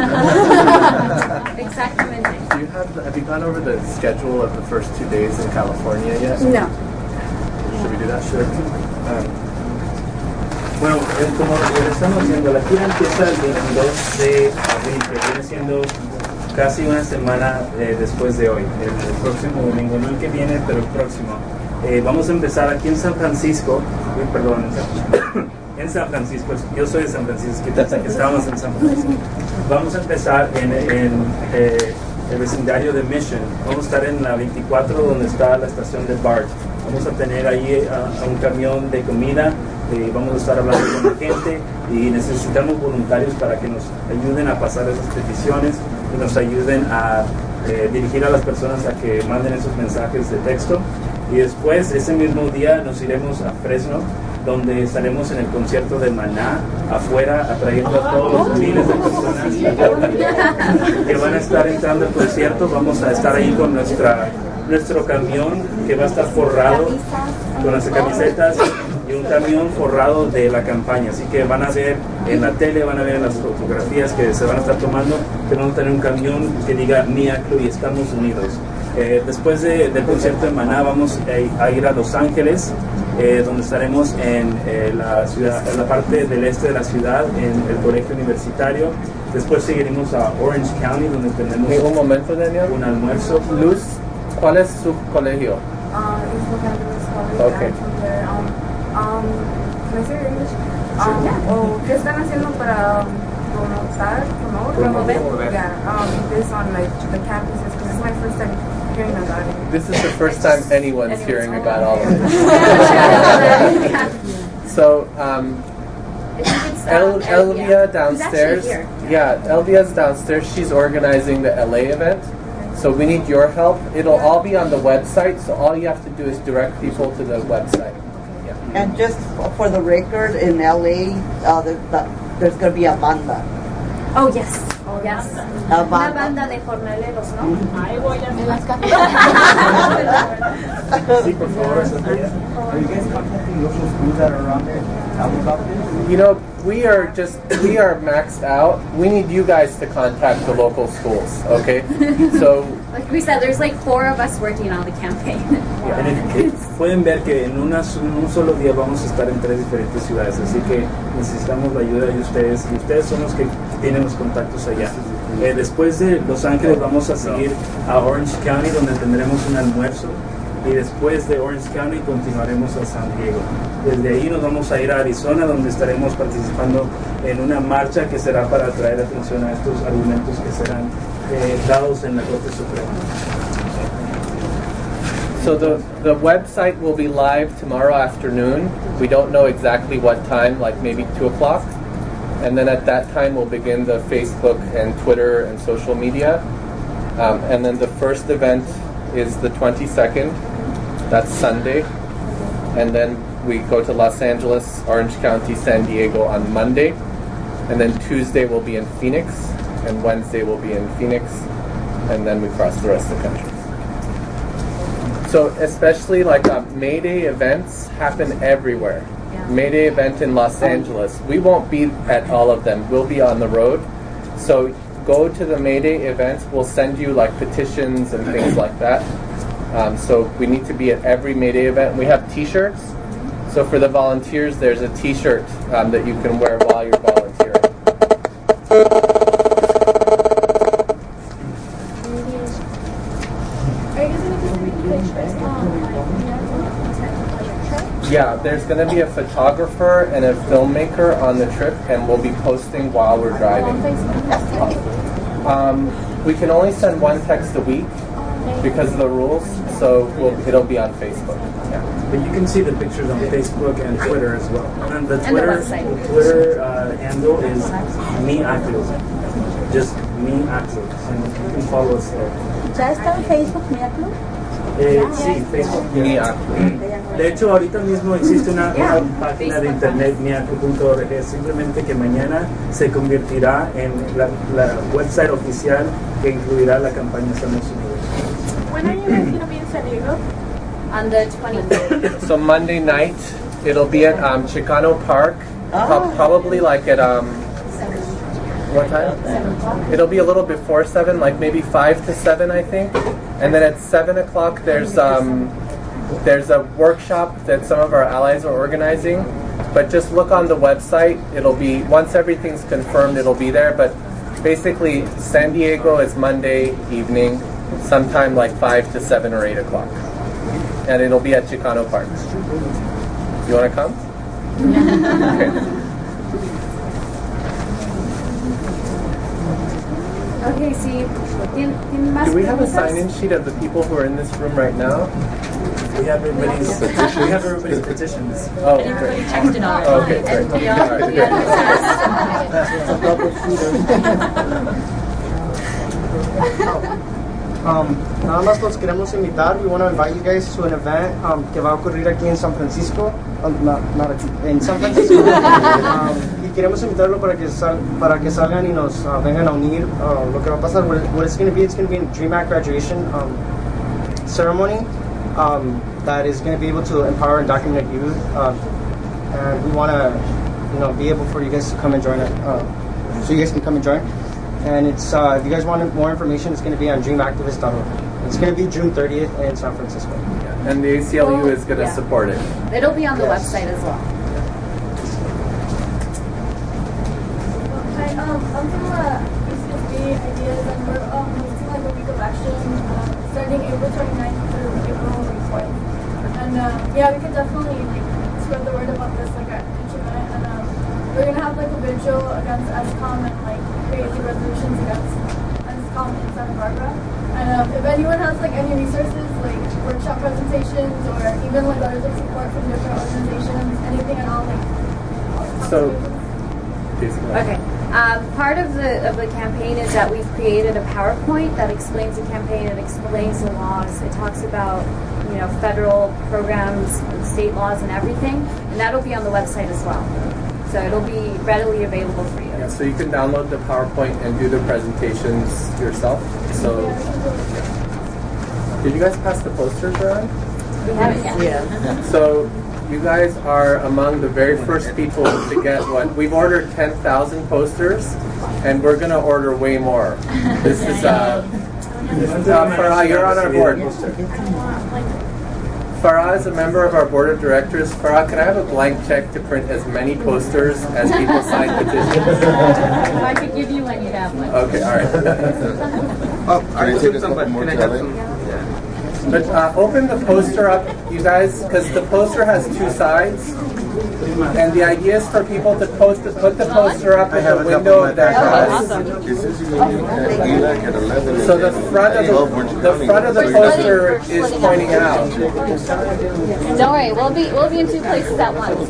Exactamente. Do you have, have you gone over the schedule of the first two days in California yet? No. Should we do that? Sure. Um, Bueno, como les estamos diciendo, la gira empieza el veintidós de abril, que viene siendo casi una semana eh, después de hoy, el, el próximo domingo, no el que viene, pero el próximo. Eh, vamos a empezar aquí en San Francisco, uy, perdón, en San, en San Francisco, yo soy de San Francisco, que estamos en San Francisco. Vamos a empezar en, en eh, el vecindario de Mission, vamos a estar en la veinticuatro donde está la estación de BART. Vamos a tener ahí a, a un camión de comida, eh, vamos a estar hablando con la gente y necesitamos voluntarios para que nos ayuden a pasar esas peticiones y nos ayuden a eh, dirigir a las personas a que manden esos mensajes de texto. Y después, ese mismo día, nos iremos a Fresno, donde estaremos en el concierto de Maná, afuera, atrayendo a todos los miles de personas que van a estar entrando al concierto. Vamos a estar ahí con nuestra nuestro camión que va a estar forrado con las camisetas y un camión forrado de la campaña. Así que van a ver en la tele, van a ver en las fotografías que se van a estar tomando, que vamos a tener un camión que diga Miaclo y Estamos Unidos. Eh, después de, del concierto de Maná vamos a, a ir a Los Ángeles, eh, donde estaremos en, eh, la ciudad, en la parte del este de la ciudad, en el colegio universitario. Después seguiremos a Orange County, donde tenemos un, momento, Daniel. un almuerzo. Luz, ¿cuál es su colegio? Uh, okay. Um, um, ¿me sigue English? Um, yeah. o ¿Qué están haciendo para promover? Promover? Promover. Yeah, um, this on like the campuses, because it's my first time hearing about it. This is the first time anyone's, anyone's hearing about all of it. So, um, El- Elvia downstairs, yeah, Elvia's downstairs, she's organizing the L A event. So we need your help. It'll all be on the website, so all you have to do is direct people to the website. Yeah. And just for the record, in L A, uh, the, the, there's going to be a banda. Oh, yes. Yes. La Una banda. banda de jornaleros, ¿no? Ahí voy a En las Sí, por favor, Sofía. Are you guys contacting local schools that are around there? Tell them about this? You know, we are just, we are maxed out. We need you guys to contact the local schools, okay? So, Like we said, there's like four of us working on the campaign. En el que pueden ver que en, una, en un solo día vamos a estar en tres diferentes ciudades, así que necesitamos la ayuda de ustedes y ustedes son los que tienen los contactos allá. Eh, después de Los Ángeles vamos a seguir a Orange County, donde tendremos un almuerzo, y después de Orange County continuaremos a San Diego. Desde ahí nos vamos a ir a Arizona, donde estaremos participando en una marcha que será para atraer atención a estos argumentos que serán eh, dados en la Corte Suprema. so the, the website will be live tomorrow afternoon. We don't know exactly what time, like maybe two o'clock. And then at that time we'll begin the Facebook and Twitter and social media. Um, and then the first event is the twenty-second. That's Sunday. And then we go to Los Angeles, Orange County, San Diego on Monday. And then Tuesday we'll be in Phoenix. And Wednesday we'll be in Phoenix. And then we cross the rest of the country. So especially like uh, May Day events happen everywhere. May Day event in Los Angeles. We won't be at all of them. We'll be on the road. So go to the May Day events. We'll send you like petitions and things like that. Um, so we need to be at every May Day event. We have T-shirts. So for the volunteers, there's a T-shirt um, that you can wear while you're volunteering. Yeah, there's going to be a photographer and a filmmaker on the trip, and we'll be posting while we're driving. Um, we can only send one text a week because of the rules, so we'll, it'll be on Facebook. Yeah. But you can see the pictures on Facebook and Twitter as well. And the And the Twitter, website. Twitter uh, handle is me Axel. Just me Axel. And you can follow us there. ¿Ya está en Facebook, Mia Club? Eh, sí, Facebook. Mia. De hecho, ahorita mismo existe una, una página de internet, miacu punto org, simplemente que mañana se convertirá en la, la website oficial que incluirá la campaña Estamos Unidos. When are you guys going to be in San Diego? On the twenty-third. So Monday night, it'll be at um, Chicano Park, pro- probably like at um, what time? It'll be a little before seven, like maybe five to seven, I think. And then at seven o'clock, there's um, there's a workshop that some of our allies are organizing. But just look on the website. It'll be once everything's confirmed, it'll be there. But basically, San Diego is Monday evening, sometime like five to seven or eight o'clock, and it'll be at Chicano Park. You want to come? Okay. Okay, sí. ¿Tien- ¿Tienen más Do we have a preguntas? sign-in sheet of the people who are in this room right now? We have everybody's petition. We have everybody's petitions. Oh, And everybody great. texted all Oh, okay, and great. beyond- All right, beyond Um, nada más los queremos invitar. We want to invite you guys to an event um, que va a ocurrir aquí en San Francisco. Um, no, not aquí, en San Francisco. um, y queremos invitarlo para que sal, para que salgan y nos uh, vengan a unir. Uh, lo que va a pasar, what, what it's going to be, it's going to be a Dream Act graduation um, ceremony um, that is going to be able to empower and document youth. Uh, and we want to, you know, be able for you guys to come and join it, uh, so you guys can come and join. And it's uh, if you guys want more information, it's going to be on dream activist dot org. It's going to be June thirtieth in San Francisco. And the A C L U is going to Yeah. support it. It'll be on the Yes. website as well. Hi, um, I'm from uh, E C S D Ideas, and we're um, hosting like a week of action uh, starting April twenty-ninth through April fourth. And uh, yeah, we can definitely like spread the word about this like at each event. And um, we're gonna have like a vigil against S COM and like creative resolutions against S COM in Santa Barbara. And um, if anyone has like any resources, like workshop presentations or even like letters of support from different organizations, anything at all, like. So, Okay. Um, part of the of the campaign is that we've created a PowerPoint that explains the campaign. It explains the laws. It talks about you know federal programs, state laws, and everything. And that'll be on the website as well. So it'll be readily available for you. Yeah, PowerPoint, so you can download the PowerPoint and do the presentations yourself. So, did you guys pass the posters around? We haven't yet. Yeah. So, you guys are among the very first people to get what we've ordered ten thousand posters, and we're gonna order way more. This is uh, uh Farah, you're on our board. Farah is a member of our board of directors. Farah, can I have a blank check to print as many posters as people sign petitions? If I could give you one, you'd have one. Okay, all right. Oh, can I take a couple more Can I have some? But uh, open the poster up, you guys, because the poster has two sides. And the idea is for people to post to put the poster up in the window of their house. So the front of the, the front of the poster is pointing out. Don't worry, we'll be we'll be in two places at once.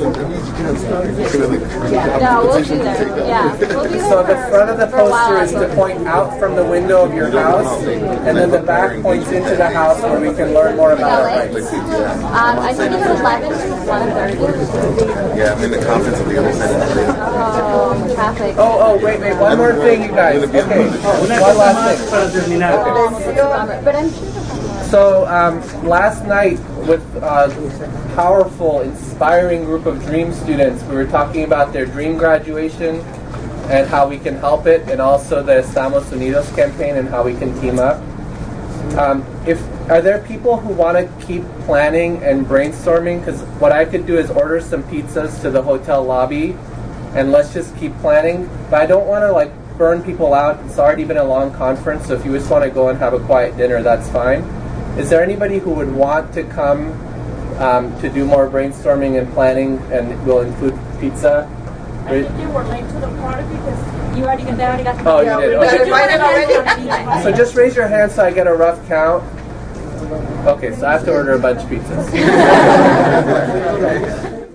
No, we'll be there. Yeah, we'll be there. So the front of the poster is to point out from the window of your house, and then the back points into the house where we can learn more about our rights. Um, I think it's eleven to one thirty. Yeah, I'm in the conference on the other side of the day. Oh, traffic. Oh, oh, wait, wait, one more thing, you guys. Okay, oh, one last thing. Okay. But I'm sure. So, um, last night with a powerful, inspiring group of DREAM students, we were talking about their DREAM graduation and how we can help it, and also the Estamos Unidos campaign and how we can team up. Um, if are there people who want to keep planning and brainstorming? Because what I could do is order some pizzas to the hotel lobby, and let's just keep planning. But I don't want to like burn people out. It's already been a long conference, so if you just want to go and have a quiet dinner, that's fine. Is there anybody who would want to come um, to do more brainstorming and planning, and will include pizza? I think you were late to the party because you already got they already got the Oh, you did. Okay. So just raise your hand so I get a rough count. Okay, so I have to order a bunch of pizzas.